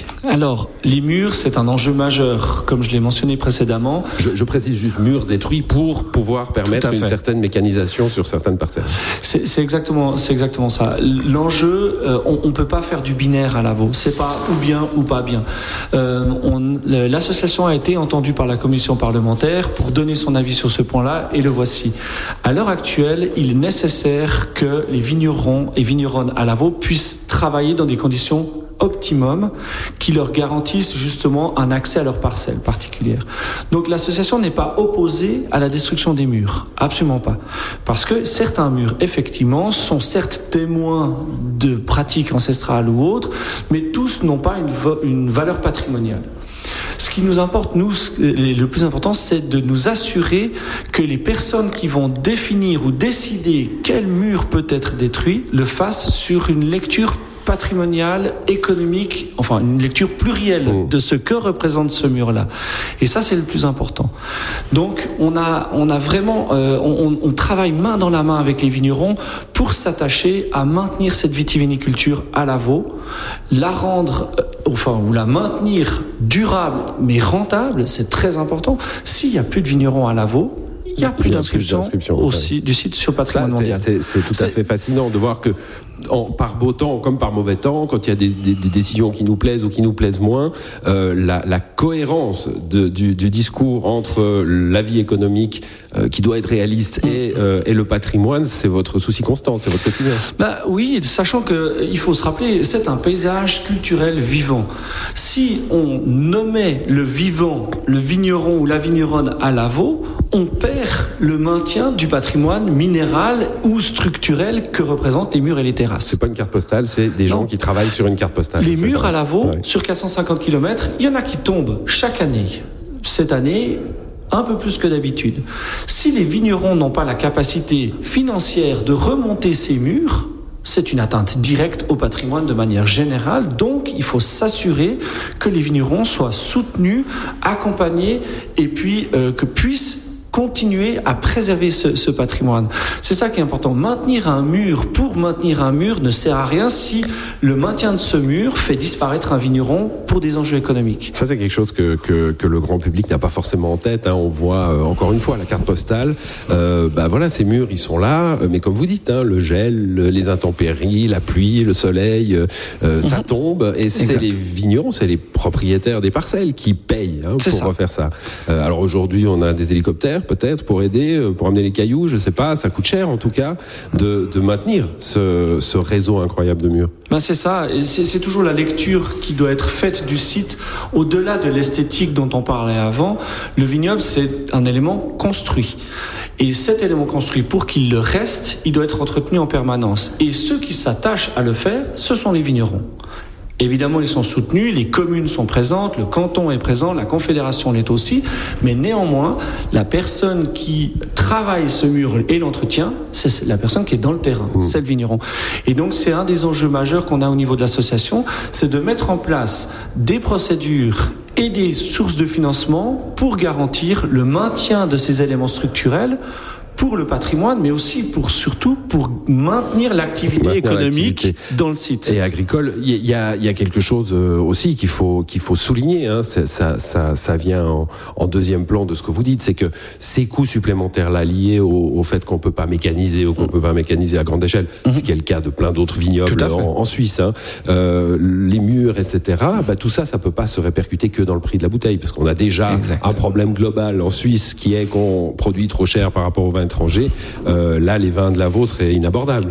Alors, les murs, c'est un enjeu majeur, comme je l'ai mentionné précédemment. Je, je précise juste murs détruits pour pouvoir permettre une certaine mécanisation sur certaines parcelles. C'est, c'est, exactement, c'est exactement ça. L'enjeu, euh, on ne peut pas faire du binaire à Lavaux. C'est pas ou bien ou pas bien. Euh, on, l'association a été entendue par la commission parlementaire pour donner son avis sur ce point-là, et le voici. À l'heure actuelle, il est nécessaire que les vignerons et vigneronnes à Lavaux puissent travailler dans des conditions optimum qui leur garantissent justement un accès à leurs parcelles particulières. Donc l'association n'est pas opposée à la destruction des murs, absolument pas. Parce que certains murs, effectivement, sont certes témoins de pratiques ancestrales ou autres, mais tous n'ont pas une, vo- une valeur patrimoniale. Ce qui nous importe, nous, le plus important, c'est de nous assurer que les personnes qui vont définir ou décider quel mur peut être détruit le fassent sur une lecture patrimoniale, économique, enfin une lecture plurielle mmh. de ce que représente ce mur-là. Et ça, c'est le plus important. Donc, on a, on a vraiment, euh, on, on travaille main dans la main avec les vignerons pour s'attacher à maintenir cette vitiviniculture à Lavaux, la rendre, euh, enfin, ou la maintenir durable mais rentable, c'est très important. S'il n'y a plus de vignerons à Lavaux, il n'y a plus d'inscription aussi du site sur Patrimoine Ça, c'est, mondial. C'est, c'est tout c'est... à fait fascinant de voir que en, par beau temps comme par mauvais temps, quand il y a des, des, des décisions qui nous plaisent ou qui nous plaisent moins, euh, la, la cohérence de, du, du discours entre la vie économique euh, qui doit être réaliste et, euh, et le patrimoine, c'est votre souci constant, c'est votre quotidien. Bah oui, sachant que il faut se rappeler, c'est un paysage culturel vivant. Si on nommait le vivant, le vigneron ou la vigneronne à Lavaux, on perd le maintien du patrimoine minéral ou structurel que représentent les murs et les terrasses. C'est pas une carte postale, c'est des non. gens qui travaillent sur une carte postale. Les murs ça. à Lavaux, ouais. sur quatre cent cinquante kilomètres, il y en a qui tombent chaque année. Cette année, un peu plus que d'habitude. Si les vignerons n'ont pas la capacité financière de remonter ces murs, c'est une atteinte directe au patrimoine de manière générale. Donc, il faut s'assurer que les vignerons soient soutenus, accompagnés et puis euh, que puissent continuer à préserver ce, ce patrimoine. C'est ça qui est important. Maintenir un mur pour maintenir un mur ne sert à rien si le maintien de ce mur fait disparaître un vigneron pour des enjeux économiques. Ça, c'est quelque chose que, que, que le grand public n'a pas forcément en tête. Hein. On voit, euh, encore une fois, la carte postale. Euh, bah voilà, ces murs, ils sont là. Mais comme vous dites, hein, le gel, les intempéries, la pluie, le soleil, euh, ça tombe. Et c'est exact. Les vignerons, c'est les propriétaires des parcelles qui payent hein, pour ça. refaire ça. Euh, alors aujourd'hui, on a des hélicoptères peut-être pour aider, pour amener les cailloux, je sais pas, ça coûte cher en tout cas de, de maintenir ce, ce réseau incroyable de murs. Ben c'est ça, et c'est, c'est toujours la lecture qui doit être faite du site. Au-delà de l'esthétique dont on parlait avant, le vignoble c'est un élément construit. Et cet élément construit, pour qu'il le reste, il doit être entretenu en permanence. Et ceux qui s'attachent à le faire, ce sont les vignerons. Évidemment, ils sont soutenus, les communes sont présentes, le canton est présent, la confédération l'est aussi, mais néanmoins, la personne qui travaille ce mur et l'entretient, c'est la personne qui est dans le terrain, mmh. c'est le vigneron. Et donc, c'est un des enjeux majeurs qu'on a au niveau de l'association, c'est de mettre en place des procédures et des sources de financement pour garantir le maintien de ces éléments structurels pour le patrimoine, mais aussi pour surtout pour maintenir l'activité maintenir économique l'activité. Dans le site. Et agricole, il y a, y a quelque chose aussi qu'il faut qu'il faut souligner. Hein, ça, ça, ça vient en, en deuxième plan de ce que vous dites, c'est que ces coûts supplémentaires là liés au, au fait qu'on peut pas mécaniser ou qu'on peut pas mécaniser à grande échelle, mmh. ce qui est le cas de plein d'autres vignobles en, en Suisse, hein, euh, les murs, et cetera. Bah, tout ça, ça peut pas se répercuter que dans le prix de la bouteille, parce qu'on a déjà Exactement. Un problème global en Suisse qui est qu'on produit trop cher par rapport aux vins étrangers. Euh, là, les vins de Lavaux seraient inabordables.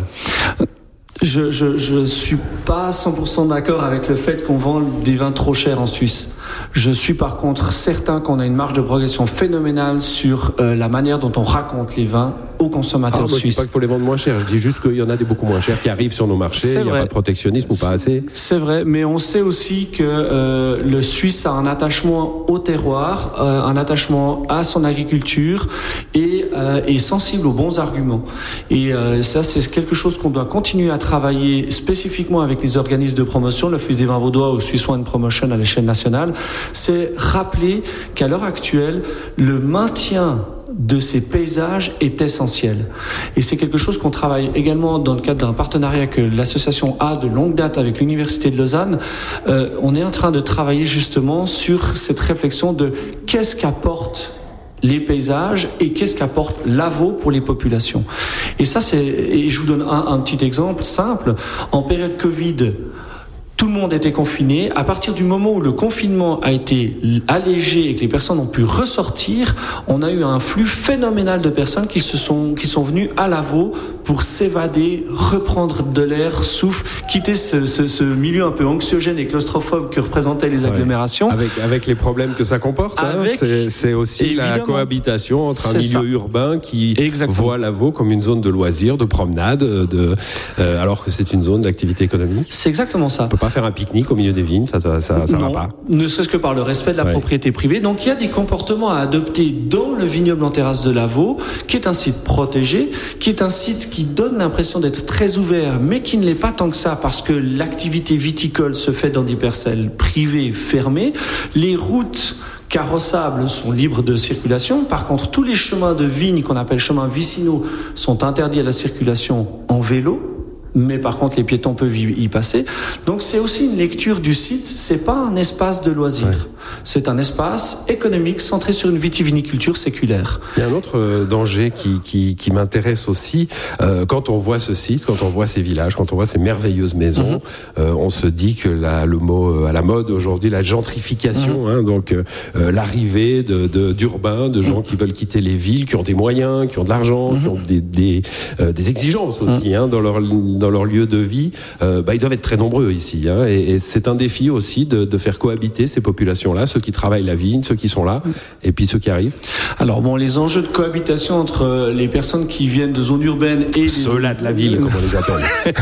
Je, je, je suis pas cent pour cent d'accord avec le fait qu'on vend des vins trop chers en Suisse. Je suis par contre certain qu'on a une marge de progression phénoménale sur euh, la manière dont on raconte les vins aux consommateurs ah, moi, suisses. Je dis pas qu'il faut les vendre moins cher, je dis juste qu'il y en a des beaucoup moins chers qui arrivent sur nos marchés, il n'y a pas de protectionnisme ou pas assez. C'est vrai, mais on sait aussi que euh, le Suisse a un attachement au terroir, euh, un attachement à son agriculture et euh, est sensible aux bons arguments. Et euh, ça, c'est quelque chose qu'on doit continuer à travailler spécifiquement avec les organismes de promotion, l'Office des vins vaudois ou Swiss Wine Promotion à l'échelle nationale. C'est rappeler qu'à l'heure actuelle, le maintien de ces paysages est essentiel. Et c'est quelque chose qu'on travaille également dans le cadre d'un partenariat que l'association a de longue date avec l'Université de Lausanne. Euh, on est en train de travailler justement sur cette réflexion de qu'est-ce qu'apporte les paysages et qu'est-ce qu'apporte Lavaux pour les populations. Et ça, c'est, et je vous donne un, un petit exemple simple. En période Covid, tout le monde était confiné. À partir du moment où le confinement a été allégé et que les personnes ont pu ressortir, on a eu un flux phénoménal de personnes qui se sont, qui sont venues à Lavaux pour s'évader, reprendre de l'air, souffle, quitter ce, ce, ce milieu un peu anxiogène et claustrophobe que représentaient les agglomérations. Ouais. Avec, avec les problèmes que ça comporte. Avec, hein. c'est, c'est aussi évidemment. La cohabitation entre c'est un milieu ça. Urbain qui Exactement. Voit Lavaux comme une zone de loisirs, de promenade, de, euh, alors que c'est une zone d'activité économique. C'est exactement ça. On peut pas faire un pique-nique au milieu des vignes, ça, ça, ça, ça non, va pas. Ne serait-ce que par le respect de la ouais. propriété privée. Donc il y a des comportements à adopter dans le vignoble en terrasse de Lavaux, qui est un site protégé, qui est un site qui donne l'impression d'être très ouvert, mais qui ne l'est pas tant que ça, parce que l'activité viticole se fait dans des parcelles privées fermées. Les routes carrossables sont libres de circulation. Par contre, tous les chemins de vigne qu'on appelle chemins vicinaux sont interdits à la circulation en vélo. mais par contre les piétons peuvent y, y passer. Donc c'est aussi une lecture du site, c'est pas un espace de loisirs, ouais. C'est un espace économique centré sur une vitiviniculture séculaire. Il y a un autre euh, danger qui, qui, qui m'intéresse aussi, euh, quand on voit ce site, quand on voit ces villages, quand on voit ces merveilleuses maisons, mm-hmm. euh, on se dit que la, le mot à la mode aujourd'hui, la gentrification, mm-hmm. hein, donc euh, l'arrivée de, de, d'urbains, de gens mm-hmm. qui veulent quitter les villes, qui ont des moyens, qui ont de l'argent, mm-hmm. qui ont des, des, euh, des exigences aussi mm-hmm. hein, dans leur dans leur lieu de vie, euh, bah, ils doivent être très nombreux ici. Hein, et, et c'est un défi aussi de, de faire cohabiter ces populations-là, ceux qui travaillent la vigne, ceux qui sont là, et puis ceux qui arrivent. Alors bon, les enjeux de cohabitation entre les personnes qui viennent de zones urbaines et ceux-là de la ville, comme on les appelle.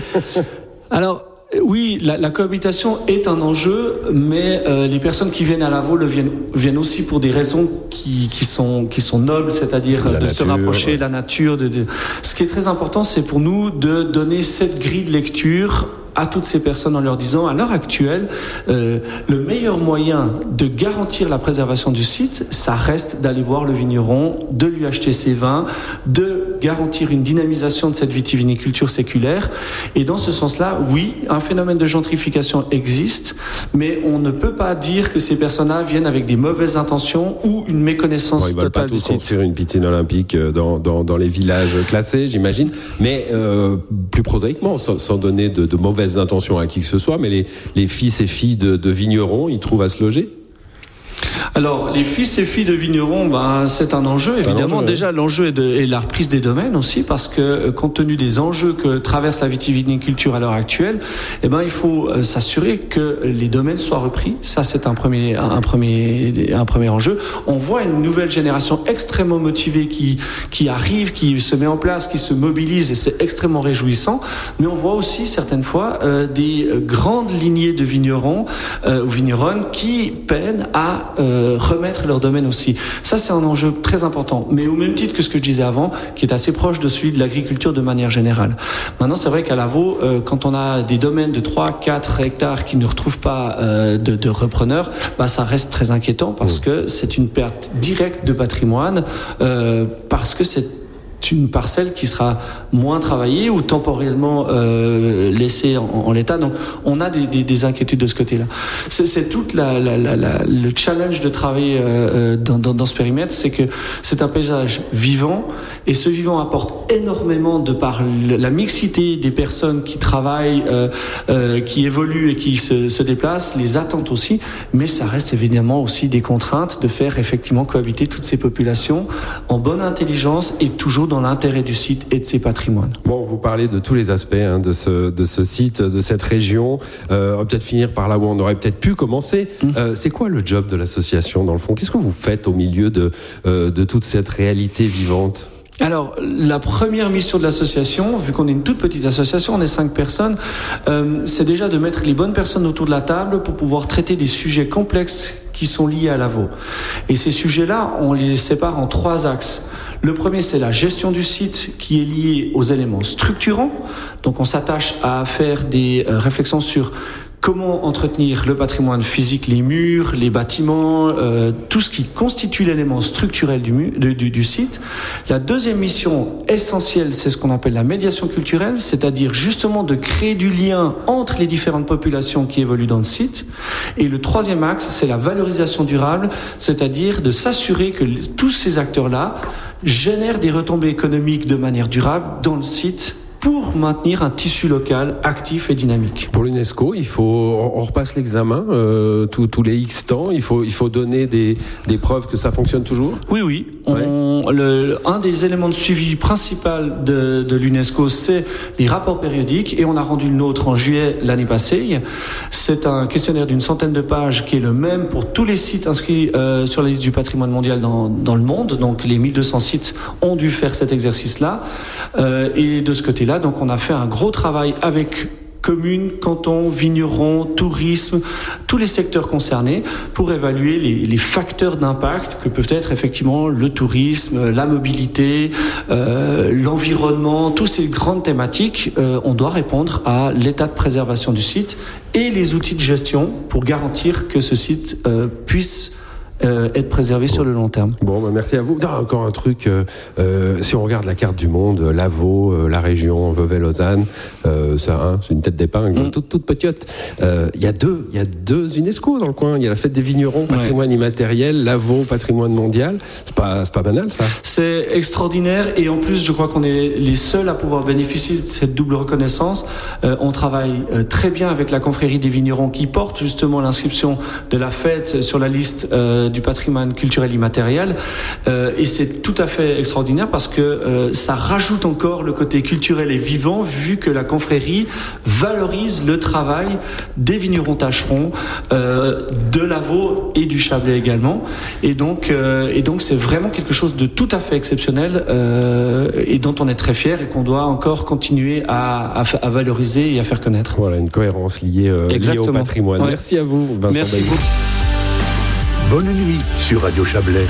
Alors, oui, la, la cohabitation est un enjeu, mais euh, les personnes qui viennent à Lavaux le viennent, viennent aussi pour des raisons qui, qui, sont, qui sont nobles, c'est-à-dire la de nature, se rapprocher ouais. de la nature. De, de... Ce qui est très important, c'est pour nous de donner cette grille de lecture à toutes ces personnes en leur disant, à l'heure actuelle, euh, le meilleur moyen de garantir la préservation du site, ça reste d'aller voir le vigneron, de lui acheter ses vins, de garantir une dynamisation de cette vitiviniculture séculaire. Et dans ce sens-là, oui, un phénomène de gentrification existe, mais on ne peut pas dire que ces personnes-là viennent avec des mauvaises intentions ou une méconnaissance bon, totale du site. Ils veulent pas tous construire une piscine olympique dans, dans, dans les villages classés, j'imagine, mais euh, plus prosaïquement, sans, sans donner de, de mauvaises intentions à qui que ce soit, mais les, les fils et filles de, de vignerons, ils trouvent à se loger? Alors, les fils et filles de vignerons, ben, c'est un enjeu, c'est évidemment. Un enjeu, Déjà, ouais. l'enjeu est, de, est la reprise des domaines aussi, parce que, compte tenu des enjeux que traverse la vitiviniculture à l'heure actuelle, eh ben, il faut euh, s'assurer que les domaines soient repris. Ça, c'est un premier, un, un premier, un premier enjeu. On voit une nouvelle génération extrêmement motivée qui, qui arrive, qui se met en place, qui se mobilise, et c'est extrêmement réjouissant. Mais on voit aussi, certaines fois, euh, des grandes lignées de vignerons euh, ou vigneronnes qui peinent à euh, remettre leur domaine aussi. Ça, c'est un enjeu très important, mais au même titre que ce que je disais avant, qui est assez proche de celui de l'agriculture de manière générale. Maintenant, c'est vrai qu'à Lavaux, euh, quand on a des domaines de trois quatre hectares qui ne retrouvent pas euh, de, de repreneurs, bah, ça reste très inquiétant parce que c'est une perte directe de patrimoine, euh, parce que c'est une parcelle qui sera moins travaillée ou temporairement euh, laissée en, en l'état. Donc, on a des, des, des inquiétudes de ce côté-là. C'est, c'est tout la, la, la, la, le challenge de travailler euh, dans, dans, dans ce périmètre, c'est que c'est un paysage vivant, et ce vivant apporte énormément de par la mixité des personnes qui travaillent, euh, euh, qui évoluent et qui se, se déplacent, les attentes aussi, mais ça reste évidemment aussi des contraintes de faire effectivement cohabiter toutes ces populations en bonne intelligence et toujours dans l'intérêt du site et de ses patrimoines. Bon, vous parlez de tous les aspects hein, de, ce, de ce site, de cette région. Euh, on va peut-être finir par là où on aurait peut-être pu commencer. Mmh. Euh, c'est quoi le job de l'association dans le fond? Qu'est-ce que vous faites au milieu de, euh, de toute cette réalité vivante? Alors, la première mission de l'association, vu qu'on est une toute petite association, on est cinq personnes, euh, c'est déjà de mettre les bonnes personnes autour de la table pour pouvoir traiter des sujets complexes qui sont liés à Lavaux. Et ces sujets-là, on les sépare en trois axes. Le premier, c'est la gestion du site qui est liée aux éléments structurants. Donc, on s'attache à faire des euh, réflexions sur comment entretenir le patrimoine physique, les murs, les bâtiments, euh, tout ce qui constitue l'élément structurel du, mu- du, du, du site. La deuxième mission essentielle, c'est ce qu'on appelle la médiation culturelle, c'est-à-dire justement de créer du lien entre les différentes populations qui évoluent dans le site. Et le troisième axe, c'est la valorisation durable, c'est-à-dire de s'assurer que tous ces acteurs-là génèrent des retombées économiques de manière durable dans le site, pour maintenir un tissu local actif et dynamique. Pour l'UNESCO, il faut, on repasse l'examen euh, tous, tous les X temps. Il faut, il faut donner des, des preuves que ça fonctionne toujours. Oui, oui. On, ouais. le, un des éléments de suivi principal de, de l'UNESCO, c'est les rapports périodiques, et on a rendu le nôtre en juillet l'année passée. C'est un questionnaire d'une centaine de pages qui est le même pour tous les sites inscrits euh, sur la liste du patrimoine mondial dans, dans le monde. Donc les mille deux cents sites ont dû faire cet exercice-là. Euh, et de ce côté-là, donc on a fait un gros travail avec communes, cantons, vignerons, tourisme, tous les secteurs concernés pour évaluer les, les facteurs d'impact que peuvent être effectivement le tourisme, la mobilité, euh, l'environnement, toutes ces grandes thématiques. Euh, on doit répondre à l'état de préservation du site et les outils de gestion pour garantir que ce site euh, puisse euh, être préservés sur le long terme. Bon, bah merci à vous. Non, encore un truc, euh, euh, si on regarde la carte du monde, Lavaux, euh, la région Vevey-Lausanne, euh, ça, hein, c'est une tête d'épingle, mmh. toute, toute petite. Euh, Il y a deux, il y a deux UNESCO dans le coin. Il y a la fête des vignerons, patrimoine ouais. immatériel, Lavaux, patrimoine mondial. C'est pas, c'est pas banal, ça. C'est extraordinaire et en plus, je crois qu'on est les seuls à pouvoir bénéficier de cette double reconnaissance. Euh, on travaille euh, très bien avec la confrérie des vignerons qui porte justement l'inscription de la fête sur la liste euh, du patrimoine culturel immatériel. Euh, et c'est tout à fait extraordinaire parce que euh, ça rajoute encore le côté culturel et vivant vu que la confrérie valorise le travail des vignerons tâcherons, euh, de Lavaux et du Chablais également. Et donc, euh, et donc c'est vraiment quelque chose de tout à fait exceptionnel euh, et dont on est très fier et qu'on doit encore continuer à, à, à valoriser et à faire connaître. Voilà, une cohérence liée, euh, liée au patrimoine. Ouais. Merci à vous, Vincent. Merci beaucoup. Bonne nuit sur Radio Chablais.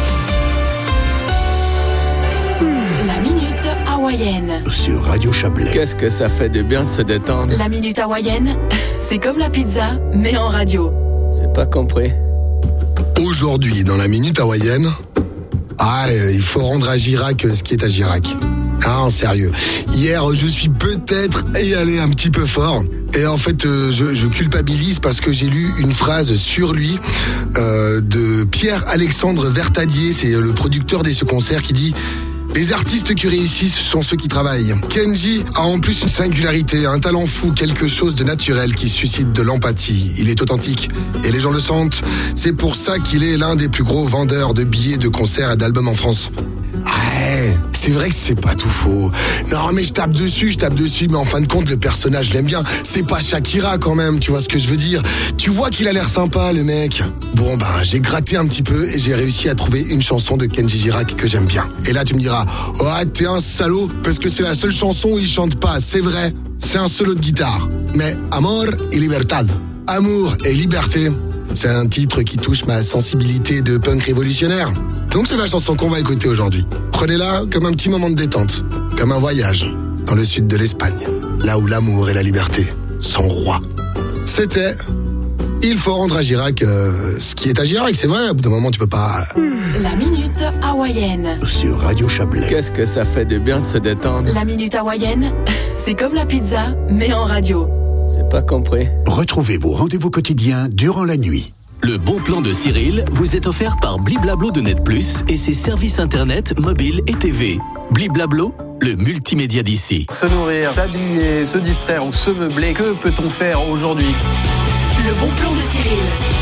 La minute hawaïenne. Sur Radio Chablais. Qu'est-ce que ça fait de bien de se détendre. La minute hawaïenne, c'est comme la pizza, mais en radio. J'ai pas compris. Aujourd'hui, dans la minute hawaïenne, ah, il faut rendre à Girac ce qui est à Girac. Ah, en sérieux. Hier, je suis peut-être y allé un petit peu fort. Et en fait, euh, je, je culpabilise parce que j'ai lu une phrase sur lui euh, de Pierre-Alexandre Vertadier, c'est le producteur de ce concert, qui dit « Les artistes qui réussissent sont ceux qui travaillent. » Kenji a en plus une singularité, un talent fou, quelque chose de naturel qui suscite de l'empathie. Il est authentique et les gens le sentent. C'est pour ça qu'il est l'un des plus gros vendeurs de billets de concerts et d'albums en France. Ouais, c'est vrai que c'est pas tout faux. Non, mais je tape dessus, je tape dessus, mais en fin de compte, le personnage, je l'aime bien. C'est pas Shakira quand même, tu vois ce que je veux dire. Tu vois qu'il a l'air sympa, le mec. Bon, bah, j'ai gratté un petit peu et j'ai réussi à trouver une chanson de Kenji Girac que j'aime bien. Et là, tu me diras, oh, t'es un salaud, parce que c'est la seule chanson où il chante pas. C'est vrai, c'est un solo de guitare. Mais Amor y Libertad, amour et liberté, c'est un titre qui touche ma sensibilité de punk révolutionnaire. Donc c'est la chanson qu'on va écouter aujourd'hui. Prenez-la comme un petit moment de détente, comme un voyage dans le sud de l'Espagne, là où l'amour et la liberté sont rois. C'était « Il faut rendre à Girac euh, ce qui est à Girac », c'est vrai, au bout d'un moment tu peux pas... La minute hawaïenne. Sur Radio Chablais. Qu'est-ce que ça fait de bien de se détendre. La minute hawaïenne, c'est comme la pizza, mais en radio. J'ai pas compris. Retrouvez vos rendez-vous quotidiens durant la nuit. Le bon plan de Cyril vous est offert par Bliblablo de Net Plus et ses services internet, mobile et T V. Bliblablo, le multimédia d'ici. Se nourrir, s'habiller, se distraire ou se meubler, que peut-on faire aujourd'hui? Le bon plan de Cyril.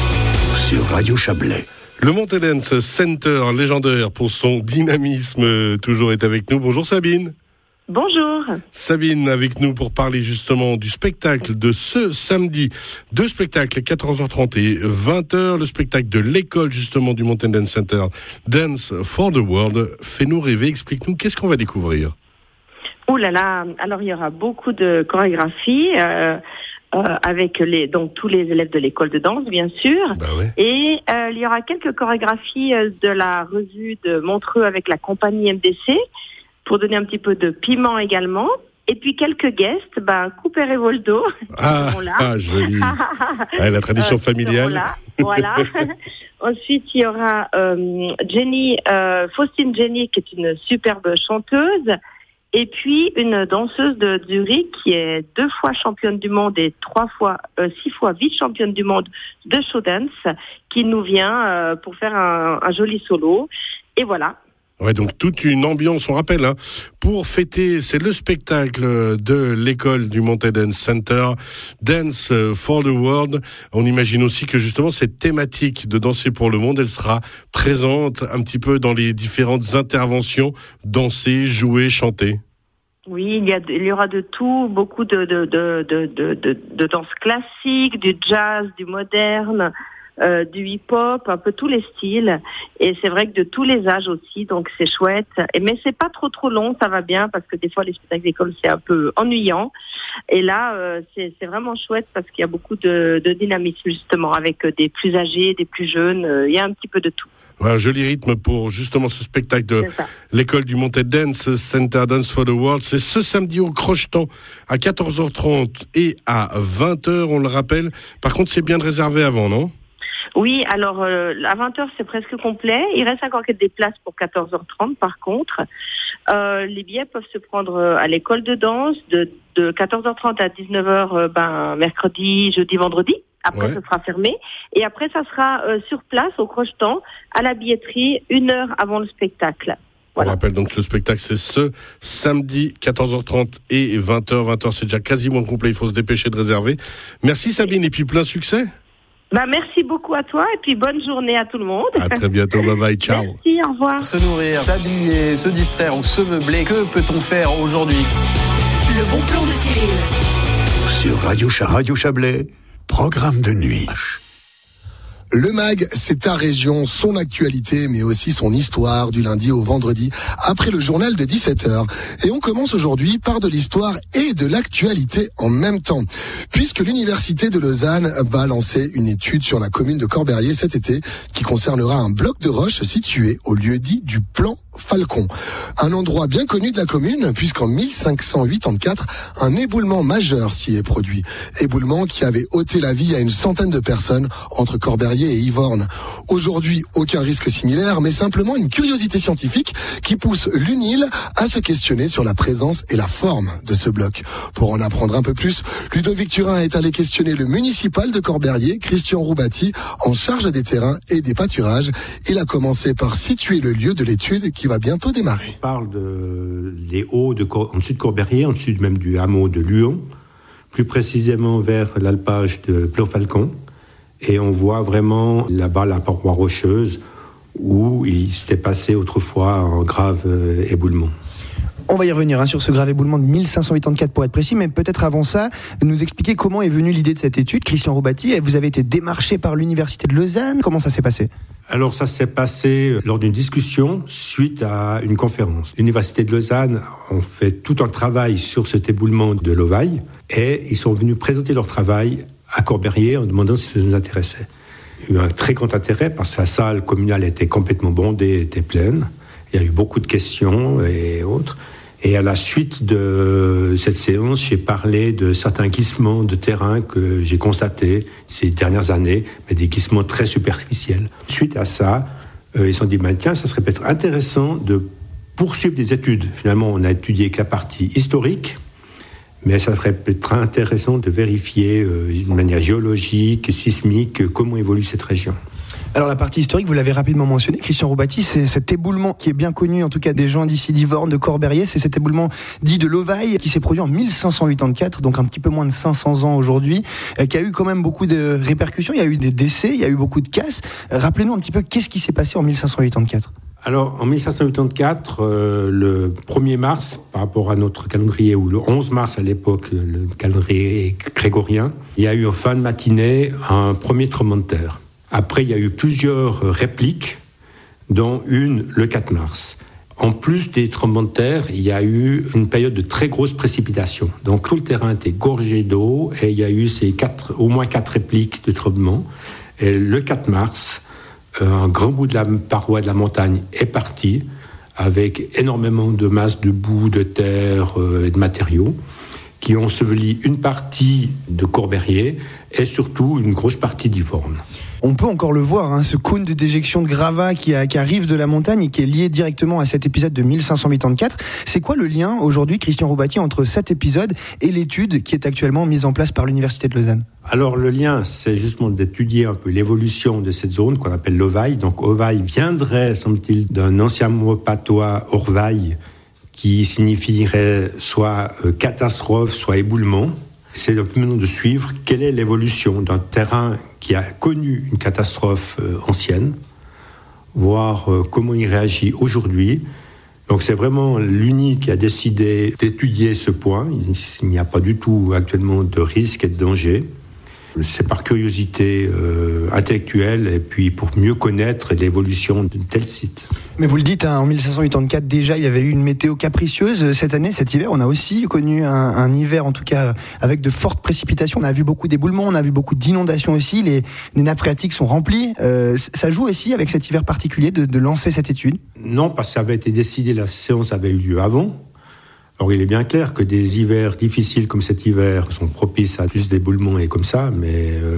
Sur Radio Chablais. Le Mountain Dance Center, légendaire pour son dynamisme, toujours est avec nous. Bonjour Sabine. Bonjour. Sabine avec nous pour parler justement du spectacle de ce samedi. Deux spectacles, quatorze heures trente et vingt heures. Le spectacle de l'école justement du Mountain Dance Center, Dance for the World. Fais-nous rêver, explique-nous, qu'est-ce qu'on va découvrir? Ouh là là, alors il y aura beaucoup de chorégraphies euh, euh, avec les, donc tous les élèves de l'école de danse bien sûr. Bah ouais. Et euh, il y aura quelques chorégraphies euh, de la revue de Montreux avec la compagnie M D C, pour donner un petit peu de piment également. Et puis quelques guests, ben, Cooper et Voldo. Ah, ah joli. Ouais, la tradition euh, familiale. Voilà. Ensuite, il y aura euh, Jenny, euh, Faustine Jenny, qui est une superbe chanteuse. Et puis une danseuse de Zurich qui est deux fois championne du monde et trois fois, euh, six fois vice-championne du monde de show dance, qui nous vient euh, pour faire un, un joli solo. Et voilà. Ouais, donc toute une ambiance, on rappelle, hein, pour fêter, c'est le spectacle de l'école du Mountain Dance Center, Dance for the World. On imagine aussi que justement cette thématique de Danser pour le monde, elle sera présente un petit peu dans les différentes interventions, danser, jouer, chanter. Oui, il y, a, il y aura de tout, beaucoup de, de, de, de, de, de, de danse classique, du jazz, du moderne, Euh, du hip-hop, un peu tous les styles, et c'est vrai que de tous les âges aussi, donc c'est chouette. Et mais c'est pas trop trop long, ça va bien, parce que des fois les spectacles d'école c'est un peu ennuyant. Et là, euh, c'est, c'est vraiment chouette parce qu'il y a beaucoup de, de dynamisme justement, avec des plus âgés, des plus jeunes. Euh, il y a un petit peu de tout. Ouais, un joli rythme pour justement ce spectacle de l'école du Mountain Dance Center, Dance for the World. C'est ce samedi au Crocheton à quatorze heures trente et à vingt heures, on le rappelle. Par contre, c'est bien de réserver avant, non? Oui, alors euh, à vingt heures c'est presque complet. Il reste encore des places pour quatorze heures trente par contre. Euh, les billets peuvent se prendre à l'école de danse de, de quatorze heures trente à dix-neuf heures euh, ben, mercredi, jeudi, vendredi. Après, ouais. Ce sera fermé. Et après, ça sera euh, sur place, au crochetant, à la billetterie, une heure avant le spectacle. Voilà. On rappelle donc le spectacle, c'est ce samedi, quatorze heures trente et vingt heures. vingt heures, c'est déjà quasiment complet. Il faut se dépêcher de réserver. Merci Sabine, et puis plein succès. Bah, merci beaucoup à toi, et puis bonne journée à tout le monde. À très bientôt, bye bye, ciao. Merci, au revoir. Se nourrir, s'habiller, se distraire ou se meubler, que peut-on faire aujourd'hui ? Le bon plan de Cyril. Sur Radio, Ch- Radio Chablais, programme de nuit. Le MAG, c'est ta région, son actualité, mais aussi son histoire du lundi au vendredi, après le journal de dix-sept heures. Et on commence aujourd'hui par de l'histoire et de l'actualité en même temps, puisque l'Université de Lausanne va lancer une étude sur la commune de Corberrier cet été, qui concernera un bloc de roches situé au lieu-dit du Plan Falcon. Un endroit bien connu de la commune, puisqu'en mille cinq cent quatre-vingt-quatre, un éboulement majeur s'y est produit. Éboulement qui avait ôté la vie à une centaine de personnes entre Corberrier et Yvorne. Aujourd'hui, aucun risque similaire, mais simplement une curiosité scientifique qui pousse l'UNIL à se questionner sur la présence et la forme de ce bloc. Pour en apprendre un peu plus, Ludovic Turin est allé questionner le municipal de Corberrier, Christian Roubati, en charge des terrains et des pâturages. Il a commencé par situer le lieu de l'étude qui va bientôt démarrer. On parle de les hauts de en dessus de Corberrier, en dessus même du hameau de Luon, plus précisément vers l'alpage de Plan Falcon. Et on voit vraiment là-bas la paroi rocheuse où il s'était passé autrefois un grave euh, éboulement. On va y revenir hein, sur ce grave éboulement de mille cinq cent quatre-vingt-quatre pour être précis, mais peut-être avant ça, nous expliquer comment est venue l'idée de cette étude. Christian Roubati, vous avez été démarché par l'Université de Lausanne, comment ça s'est passé ? Alors ça s'est passé lors d'une discussion suite à une conférence. L'Université de Lausanne a fait tout un travail sur cet éboulement de l'Ovaille et ils sont venus présenter leur travail à Corberrier en demandant si ça nous intéressait. Il y a eu un très grand intérêt parce que la salle communale était complètement bondée, était pleine. Il y a eu beaucoup de questions et autres. Et à la suite de cette séance, j'ai parlé de certains glissements de terrain que j'ai constatés ces dernières années, mais des glissements très superficiels. Suite à ça, euh, ils se sont dit, ben, tiens, ça serait peut-être intéressant de poursuivre des études. Finalement, on a étudié que la partie historique, mais ça serait peut-être intéressant de vérifier euh, d'une manière géologique et sismique comment évolue cette région. Alors la partie historique, vous l'avez rapidement mentionné, Christian Roubati, c'est cet éboulement qui est bien connu, en tout cas des gens d'ici d'Yvorne, de Corberrier, c'est cet éboulement dit de l'Ovaille qui s'est produit en mille cinq cent quatre-vingt-quatre, donc un petit peu moins de cinq cents ans aujourd'hui, euh, qui a eu quand même beaucoup de répercussions, il y a eu des décès, il y a eu beaucoup de casses. Euh, rappelez-nous un petit peu qu'est-ce qui s'est passé en mille cinq cent quatre-vingt-quatre. Alors, en mille cinq cent quatre-vingt-quatre, euh, le premier mars, par rapport à notre calendrier, ou le onze mars à l'époque, le calendrier grégorien, il y a eu en fin de matinée un premier tremblement de terre. Après, il y a eu plusieurs répliques, dont une le quatre mars. En plus des tremblements de terre, il y a eu une période de très grosses précipitations. Donc tout le terrain était gorgé d'eau et il y a eu ces quatre, au moins quatre répliques de tremblements. Et le quatre mars, un grand bout de la paroi de la montagne est parti avec énormément de masses de boue, de terre et de matériaux qui ont enseveli une partie de Corberrier et surtout une grosse partie d'Yvorne. On peut encore le voir, hein, ce cône de déjection de gravats qui, a, qui arrive de la montagne et qui est lié directement à cet épisode de mille cinq cent quatre-vingt-quatre. C'est quoi le lien aujourd'hui, Christian Roubati, entre cet épisode et l'étude qui est actuellement mise en place par l'Université de Lausanne ? Alors le lien, c'est justement d'étudier un peu l'évolution de cette zone qu'on appelle l'Ovaille. Donc Ovaille viendrait, semble-t-il, d'un ancien mot patois, Orvaille, qui signifierait soit euh, catastrophe, soit éboulement. C'est un peu maintenant de suivre quelle est l'évolution d'un terrain qui a connu une catastrophe euh, ancienne, voir euh, comment il réagit aujourd'hui. Donc c'est vraiment l'Uni qui a décidé d'étudier ce point. Il n'y a pas du tout actuellement de risque et de danger. C'est par curiosité euh, intellectuelle et puis pour mieux connaître l'évolution d'un tel site. Mais vous le dites, hein, en mille cinq cent quatre-vingt-quatre, déjà, il y avait eu une météo capricieuse. Cette année, cet hiver, on a aussi connu un, un hiver, en tout cas, avec de fortes précipitations. On a vu beaucoup d'éboulements, on a vu beaucoup d'inondations aussi. Les, les nappes phréatiques sont remplies. Euh, ça joue aussi avec cet hiver particulier de, de lancer cette étude ? Non, parce que ça avait été décidé, la séance avait eu lieu avant. Alors, il est bien clair que des hivers difficiles comme cet hiver sont propices à plus d'éboulements et comme ça, mais, euh,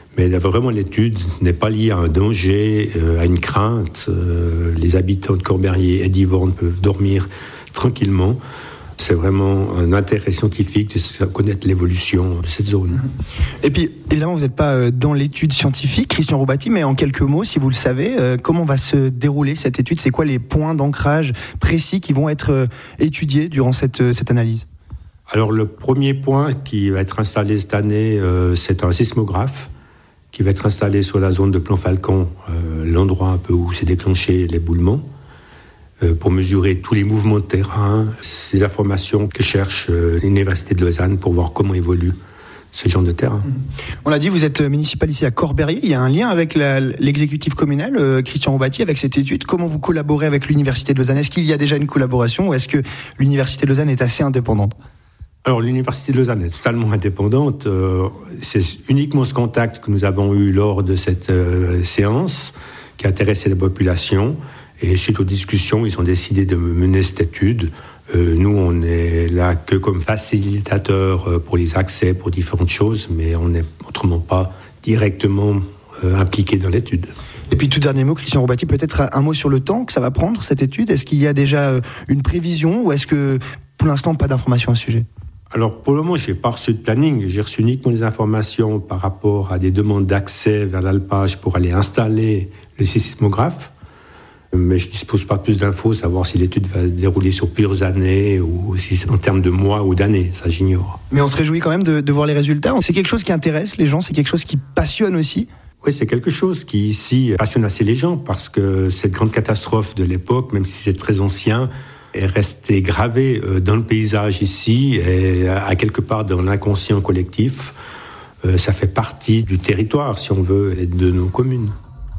Mais vraiment, l'étude n'est pas liée à un danger, euh, à une crainte. Euh, les habitants de Corberrier et d'Yvorne peuvent dormir tranquillement. C'est vraiment un intérêt scientifique de connaître l'évolution de cette zone. Et puis, évidemment, vous n'êtes pas dans l'étude scientifique, Christian Roubati, mais en quelques mots, si vous le savez, comment va se dérouler cette étude ? C'est quoi les points d'ancrage précis qui vont être étudiés durant cette, cette analyse ? Alors, le premier point qui va être installé cette année, euh, c'est un sismographe qui va être installé sur la zone de Plan-Falcon, euh, l'endroit un peu où s'est déclenché l'éboulement, euh, pour mesurer tous les mouvements de terrain, ces informations que cherche euh, l'Université de Lausanne pour voir comment évolue ce genre de terrain. On l'a dit, vous êtes municipal ici à Corberrier. Il y a un lien avec la, l'exécutif communal, euh, Christian Roubati, avec cette étude. Comment vous collaborez avec l'Université de Lausanne ? Est-ce qu'il y a déjà une collaboration ou est-ce que l'Université de Lausanne est assez indépendante ? Alors, l'Université de Lausanne est totalement indépendante. Euh, c'est uniquement ce contact que nous avons eu lors de cette euh, séance qui intéressait la population. Et suite aux discussions, ils ont décidé de mener cette étude. Euh, nous, on est là que comme facilitateur pour les accès, pour différentes choses, mais on n'est autrement pas directement euh, impliqué dans l'étude. Et puis, tout dernier mot, Christian Roubati, peut-être un mot sur le temps que ça va prendre, cette étude. Est-ce qu'il y a déjà une prévision ou est-ce que, pour l'instant, pas d'informations à ce sujet ? Alors, pour le moment, je n'ai pas reçu de planning. J'ai reçu uniquement des informations par rapport à des demandes d'accès vers l'alpage pour aller installer le sismographe. Mais je ne dispose pas plus d'infos, savoir si l'étude va se dérouler sur plusieurs années ou si c'est en termes de mois ou d'années. Ça, j'ignore. Mais on se réjouit quand même de, de voir les résultats. C'est quelque chose qui intéresse les gens, c'est quelque chose qui passionne aussi. Oui, c'est quelque chose qui, ici, passionne assez les gens parce que cette grande catastrophe de l'époque, même si c'est très ancien, est resté gravé dans le paysage ici et à quelque part dans l'inconscient collectif. Ça fait partie du territoire, si on veut, et de nos communes.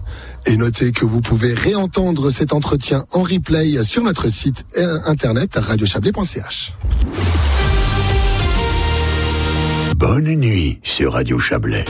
Et notez que vous pouvez réentendre cet entretien en replay sur notre site internet radio chablais point c h. Bonne nuit sur Radio Chablais.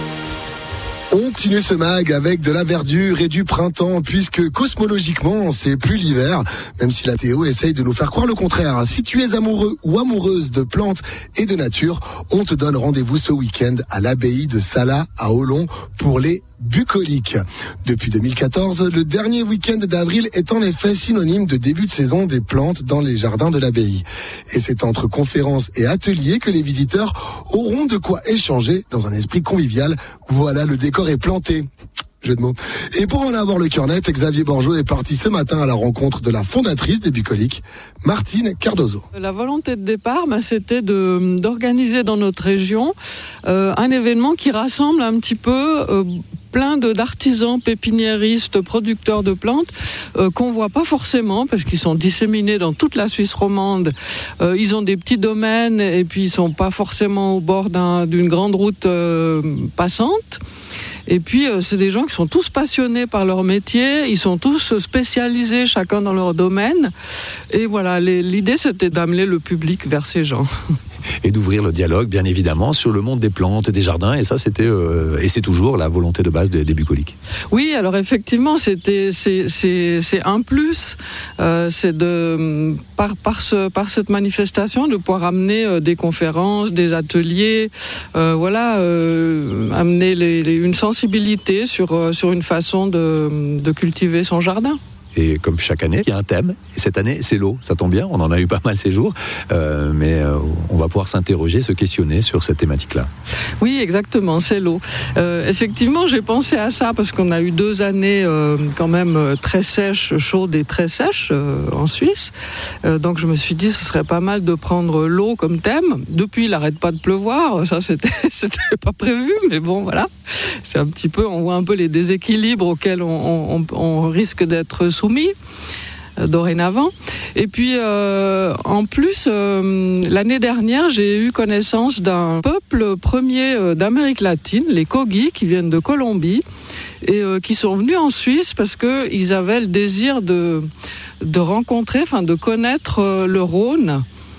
On continue ce mag avec de la verdure et du printemps, puisque cosmologiquement, c'est plus l'hiver, même si la Théo essaye de nous faire croire le contraire. Si tu es amoureux ou amoureuse de plantes et de nature, on te donne rendez-vous ce week-end à l'abbaye de Salat à Olon pour les bucoliques. Depuis deux mille quatorze, le dernier week-end d'avril est en effet synonyme de début de saison des plantes dans les jardins de l'abbaye. Et c'est entre conférences et ateliers que les visiteurs auront de quoi échanger dans un esprit convivial. Voilà, le décor est planté. Jeu de mots. Et pour en avoir le cœur net, Xavier Borgeot est parti ce matin à la rencontre de la fondatrice des bucoliques, Martine Cardozo. La volonté de départ, bah, c'était de, d'organiser dans notre région euh, un événement qui rassemble un petit peu euh, plein de, d'artisans, pépiniéristes, producteurs de plantes euh, qu'on voit pas forcément parce qu'ils sont disséminés dans toute la Suisse romande. Euh, ils ont des petits domaines et puis ils sont pas forcément au bord d'un, d'une grande route euh, passante. Et puis, euh, c'est des gens qui sont tous passionnés par leur métier, ils sont tous spécialisés, chacun dans leur domaine. Et voilà, les, l'idée, c'était d'amener le public vers ces gens. Et d'ouvrir le dialogue, bien évidemment, sur le monde des plantes et des jardins. Et ça, c'était, euh, et c'est toujours la volonté de base des, des bucoliques. Oui, alors effectivement, c'était, c'est, c'est, c'est un plus. Euh, c'est de, par, par, ce, par cette manifestation, de pouvoir amener euh, des conférences, des ateliers, euh, voilà, euh, amener les, les, une sensibilité sur, euh, sur une façon de, de cultiver son jardin. Et comme chaque année, il y a un thème. Et cette année, c'est l'eau. Ça tombe bien, on en a eu pas mal ces jours. Euh, mais euh, on va pouvoir s'interroger, se questionner sur cette thématique-là. Oui, exactement, c'est l'eau. Euh, effectivement, j'ai pensé à ça parce qu'on a eu deux années euh, quand même très sèches, chaudes et très sèches euh, en Suisse. Euh, donc je me suis dit, ce serait pas mal de prendre l'eau comme thème. Depuis, il n'arrête pas de pleuvoir. Ça, c'était, c'était pas prévu, mais bon, voilà. C'est un petit peu, on voit un peu les déséquilibres auxquels on, on, on risque d'être soumis. soumis euh, dorénavant. Et puis euh, en plus euh, l'année dernière j'ai eu connaissance d'un peuple premier euh, d'Amérique latine, les Kogi, qui viennent de Colombie et euh, qui sont venus en Suisse parce que ils avaient le désir de de rencontrer, enfin de connaître euh, le Rhône.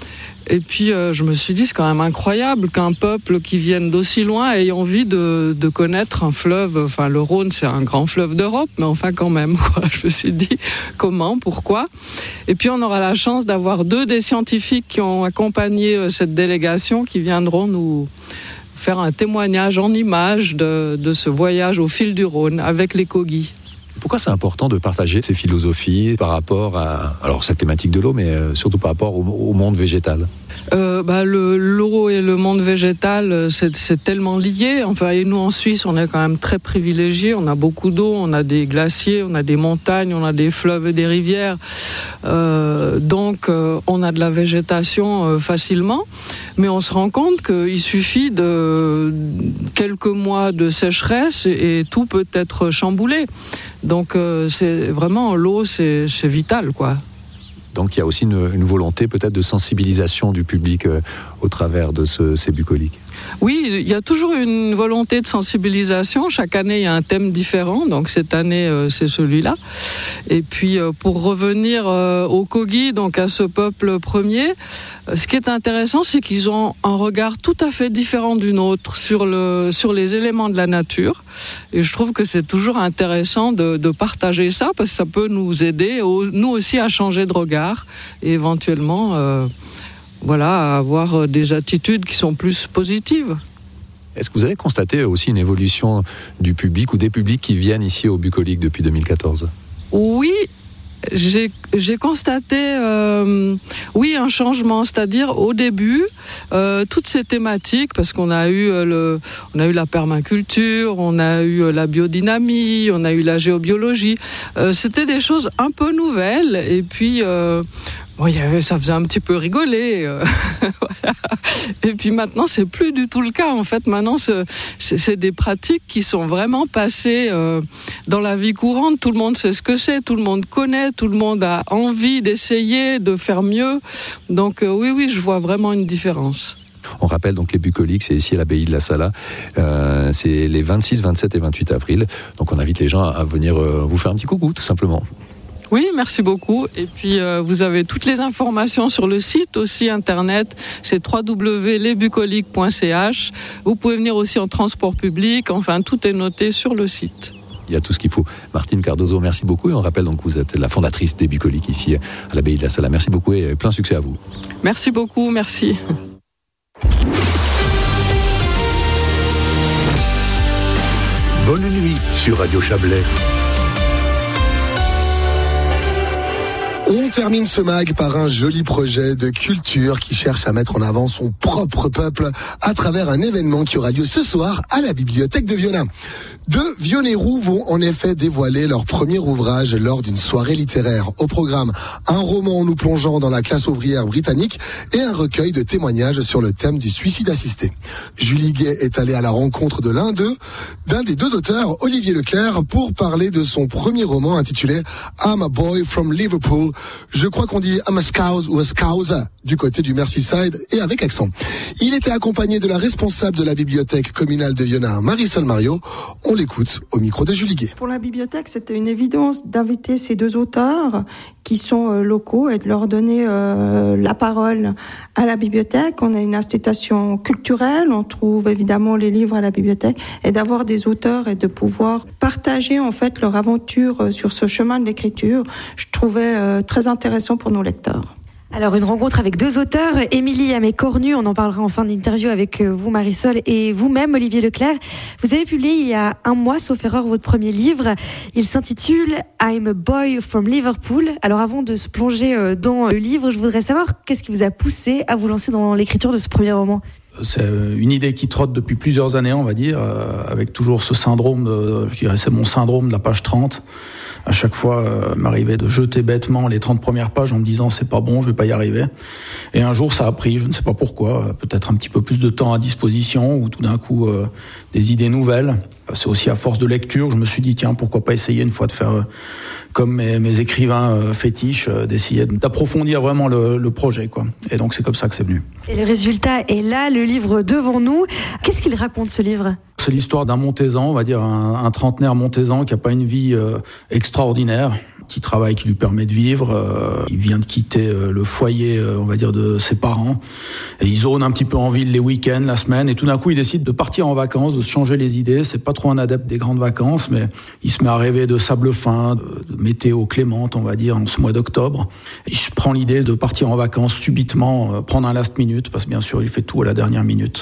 Et puis euh, je me suis dit, c'est quand même incroyable qu'un peuple qui vienne d'aussi loin ait envie de, de connaître un fleuve. Enfin, le Rhône, c'est un grand fleuve d'Europe, mais enfin quand même, quoi. Je me suis dit, comment, pourquoi ? Et puis on aura la chance d'avoir deux des scientifiques qui ont accompagné euh, cette délégation qui viendront nous faire un témoignage en images de, de ce voyage au fil du Rhône avec les Kogis. Pourquoi c'est important de partager ces philosophies par rapport à alors cette thématique de l'eau, mais surtout par rapport au, au monde végétal? Euh, bah, le, l'eau et le monde végétal, c'est, c'est tellement lié. Enfin, et nous en Suisse, on est quand même très privilégiés. On a beaucoup d'eau, on a des glaciers, on a des montagnes, on a des fleuves et des rivières. Euh, donc, euh, on a de la végétation euh, facilement. Mais on se rend compte qu'il suffit de quelques mois de sécheresse et, et tout peut être chamboulé. Donc, euh, c'est vraiment l'eau, c'est, c'est vital, quoi. Donc il y a aussi une, une volonté peut-être de sensibilisation du public euh, au travers de ce, ces bucoliques. Oui, il y a toujours une volonté de sensibilisation. Chaque année, il y a un thème différent. Donc cette année, euh, c'est celui-là. Et puis euh, pour revenir euh, aux Kogis, donc à ce peuple premier, euh, ce qui est intéressant, c'est qu'ils ont un regard tout à fait différent du nôtre sur le sur les éléments de la nature. Et je trouve que c'est toujours intéressant de, de partager ça parce que ça peut nous aider, au, nous aussi, à changer de regard et éventuellement. Euh, Voilà, à avoir des attitudes qui sont plus positives. Est-ce que vous avez constaté aussi une évolution du public ou des publics qui viennent ici au Bucolique depuis deux mille quatorze? Oui, j'ai, j'ai constaté euh, oui, un changement, c'est-à-dire au début, euh, toutes ces thématiques, parce qu'on a eu le, on a eu la permaculture, on a eu la biodynamie, on a eu la géobiologie, euh, c'était des choses un peu nouvelles, et puis euh, bon, il y avait, ça faisait un petit peu rigoler. Euh, voilà. Et puis maintenant, c'est plus du tout le cas. En fait, maintenant, c'est, c'est des pratiques qui sont vraiment passées euh, dans la vie courante. Tout le monde sait ce que c'est, tout le monde connaît, tout le monde a envie d'essayer, de faire mieux. Donc euh, oui, oui, je vois vraiment une différence. On rappelle donc les bucoliques, c'est ici à l'abbaye de la Sala. Euh, c'est les vingt-six, vingt-sept et vingt-huit avril. Donc on invite les gens à venir euh, vous faire un petit coucou, tout simplement. Oui, merci beaucoup. Et puis, euh, vous avez toutes les informations sur le site aussi internet. C'est w w w point les bucoliques point c h. Vous pouvez venir aussi en transport public. Enfin, tout est noté sur le site. Il y a tout ce qu'il faut. Martine Cardozo, merci beaucoup. Et on rappelle donc que vous êtes la fondatrice des bucoliques ici à l'abbaye de la Sala. Merci beaucoup et plein succès à vous. Merci beaucoup, merci. Bonne nuit sur Radio Chablais. On termine ce mag par un joli projet de culture qui cherche à mettre en avant son propre peuple à travers un événement qui aura lieu ce soir à la bibliothèque de Viona. Deux Vionnairoux vont en effet dévoiler leur premier ouvrage lors d'une soirée littéraire. Au programme, un roman nous plongeant dans la classe ouvrière britannique et un recueil de témoignages sur le thème du suicide assisté. Julie Gay est allée à la rencontre de l'un d'eux, d'un des deux auteurs, Olivier Leclerc, pour parler de son premier roman intitulé I'm a Boy from Liverpool. Je crois qu'on dit I'm a Scouse ou a Scouser du côté du Merseyside et avec accent. Il était accompagné de la responsable de la bibliothèque communale de Viona, Marisol Mario. On l'écoute au micro de Julie Gay. Pour la bibliothèque, c'était une évidence d'inviter ces deux auteurs qui sont euh, locaux et de leur donner euh, la parole à la bibliothèque. On a une institution culturelle, on trouve évidemment les livres à la bibliothèque, et d'avoir des auteurs et de pouvoir partager en fait leur aventure sur ce chemin de l'écriture, je trouvais euh, très intéressant pour nos lecteurs. Alors, une rencontre avec deux auteurs, Émilie Amé-Cornu, on en parlera en fin d'interview avec vous, Marisol, et vous-même, Olivier Leclerc. Vous avez publié il y a un mois, sauf erreur, votre premier livre. Il s'intitule I'm a Boy from Liverpool. Alors, avant de se plonger dans le livre, je voudrais savoir qu'est-ce qui vous a poussé à vous lancer dans l'écriture de ce premier roman. C'est une idée qui trotte depuis plusieurs années, on va dire, euh, avec toujours ce syndrome, de, je dirais c'est mon syndrome de la page trente. À chaque fois, euh, m'arrivait de jeter bêtement les trente premières pages en me disant c'est pas bon, je vais pas y arriver. Et un jour, ça a pris, je ne sais pas pourquoi, peut-être un petit peu plus de temps à disposition ou tout d'un coup euh, des idées nouvelles. C'est aussi à force de lecture, je me suis dit tiens, pourquoi pas essayer une fois de faire euh, comme mes, mes écrivains euh, fétiches, euh, d'essayer d'approfondir vraiment le, le projet, quoi. Et donc c'est comme ça que c'est venu. Et le résultat est là, le livre devant nous. Qu'est-ce qu'il raconte, ce livre ? C'est l'histoire d'un Montaisan, on va dire un, un trentenaire Montaisan qui a pas une vie euh, extraordinaire, petit travail qui lui permet de vivre. Euh, il vient de quitter euh, le foyer, euh, on va dire, de ses parents. Et il zone un petit peu en ville les week-ends, la semaine. Et tout d'un coup, il décide de partir en vacances, de se changer les idées. C'est pas trop un adepte des grandes vacances, mais il se met à rêver de sable fin, de, de météo clémente, on va dire, en ce mois d'octobre. Et il se prend l'idée de partir en vacances subitement, euh, prendre un last minute, parce que bien sûr, il fait tout à la dernière minute.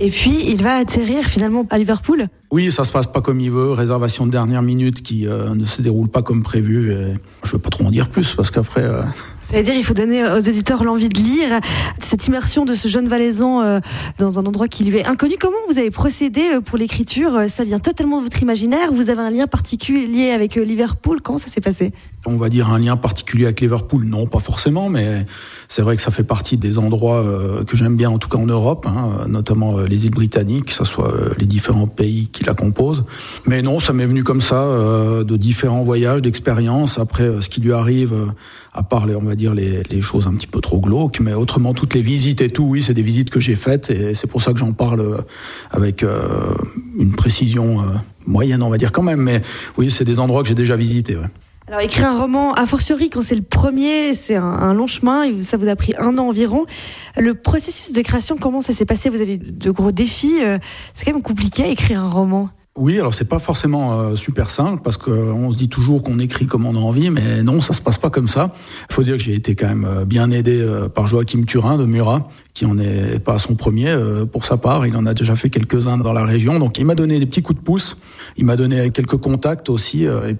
Et puis, il va atterrir finalement à Liverpool. Oui, ça se passe pas comme il veut, réservation de dernière minute qui euh, ne se déroule pas comme prévu. Et je veux pas trop en dire plus parce qu'après... Euh... J'allais dire, il faut donner aux auditeurs l'envie de lire cette immersion de ce jeune Valaisan euh, dans un endroit qui lui est inconnu. Comment vous avez procédé pour l'écriture? Ça vient totalement de votre imaginaire? Vous avez un lien particulier avec Liverpool? Comment ça s'est passé? On va dire un lien particulier avec Liverpool, non, pas forcément, mais c'est vrai que ça fait partie des endroits euh, que j'aime bien, en tout cas en Europe, hein, notamment euh, les îles britanniques, que ce soit euh, les différents pays qui la composent. Mais non, ça m'est venu comme ça, euh, de différents voyages, d'expériences. Après, euh, ce qui lui arrive, euh, à part, les, on va dire, les, les choses un petit peu trop glauques, mais autrement, toutes les visites et tout, oui, c'est des visites que j'ai faites, et c'est pour ça que j'en parle avec euh, une précision euh, moyenne, on va dire quand même. Mais oui, c'est des endroits que j'ai déjà visités, ouais. Alors, écrire un roman, a fortiori, quand c'est le premier, c'est un, un long chemin, et ça vous a pris un an environ. Le processus de création, comment ça s'est passé? Vous avez de gros défis, c'est quand même compliqué à écrire un roman. Oui, alors c'est pas forcément euh, super simple parce qu'on se dit toujours qu'on écrit comme on a envie, mais non, ça se passe pas comme ça. Il faut dire que j'ai été quand même bien aidé euh, par Joachim Turin de Murat, qui en est pas à son premier euh, pour sa part. Il en a déjà fait quelques-uns dans la région, donc il m'a donné des petits coups de pouce. Il m'a donné quelques contacts aussi, euh, et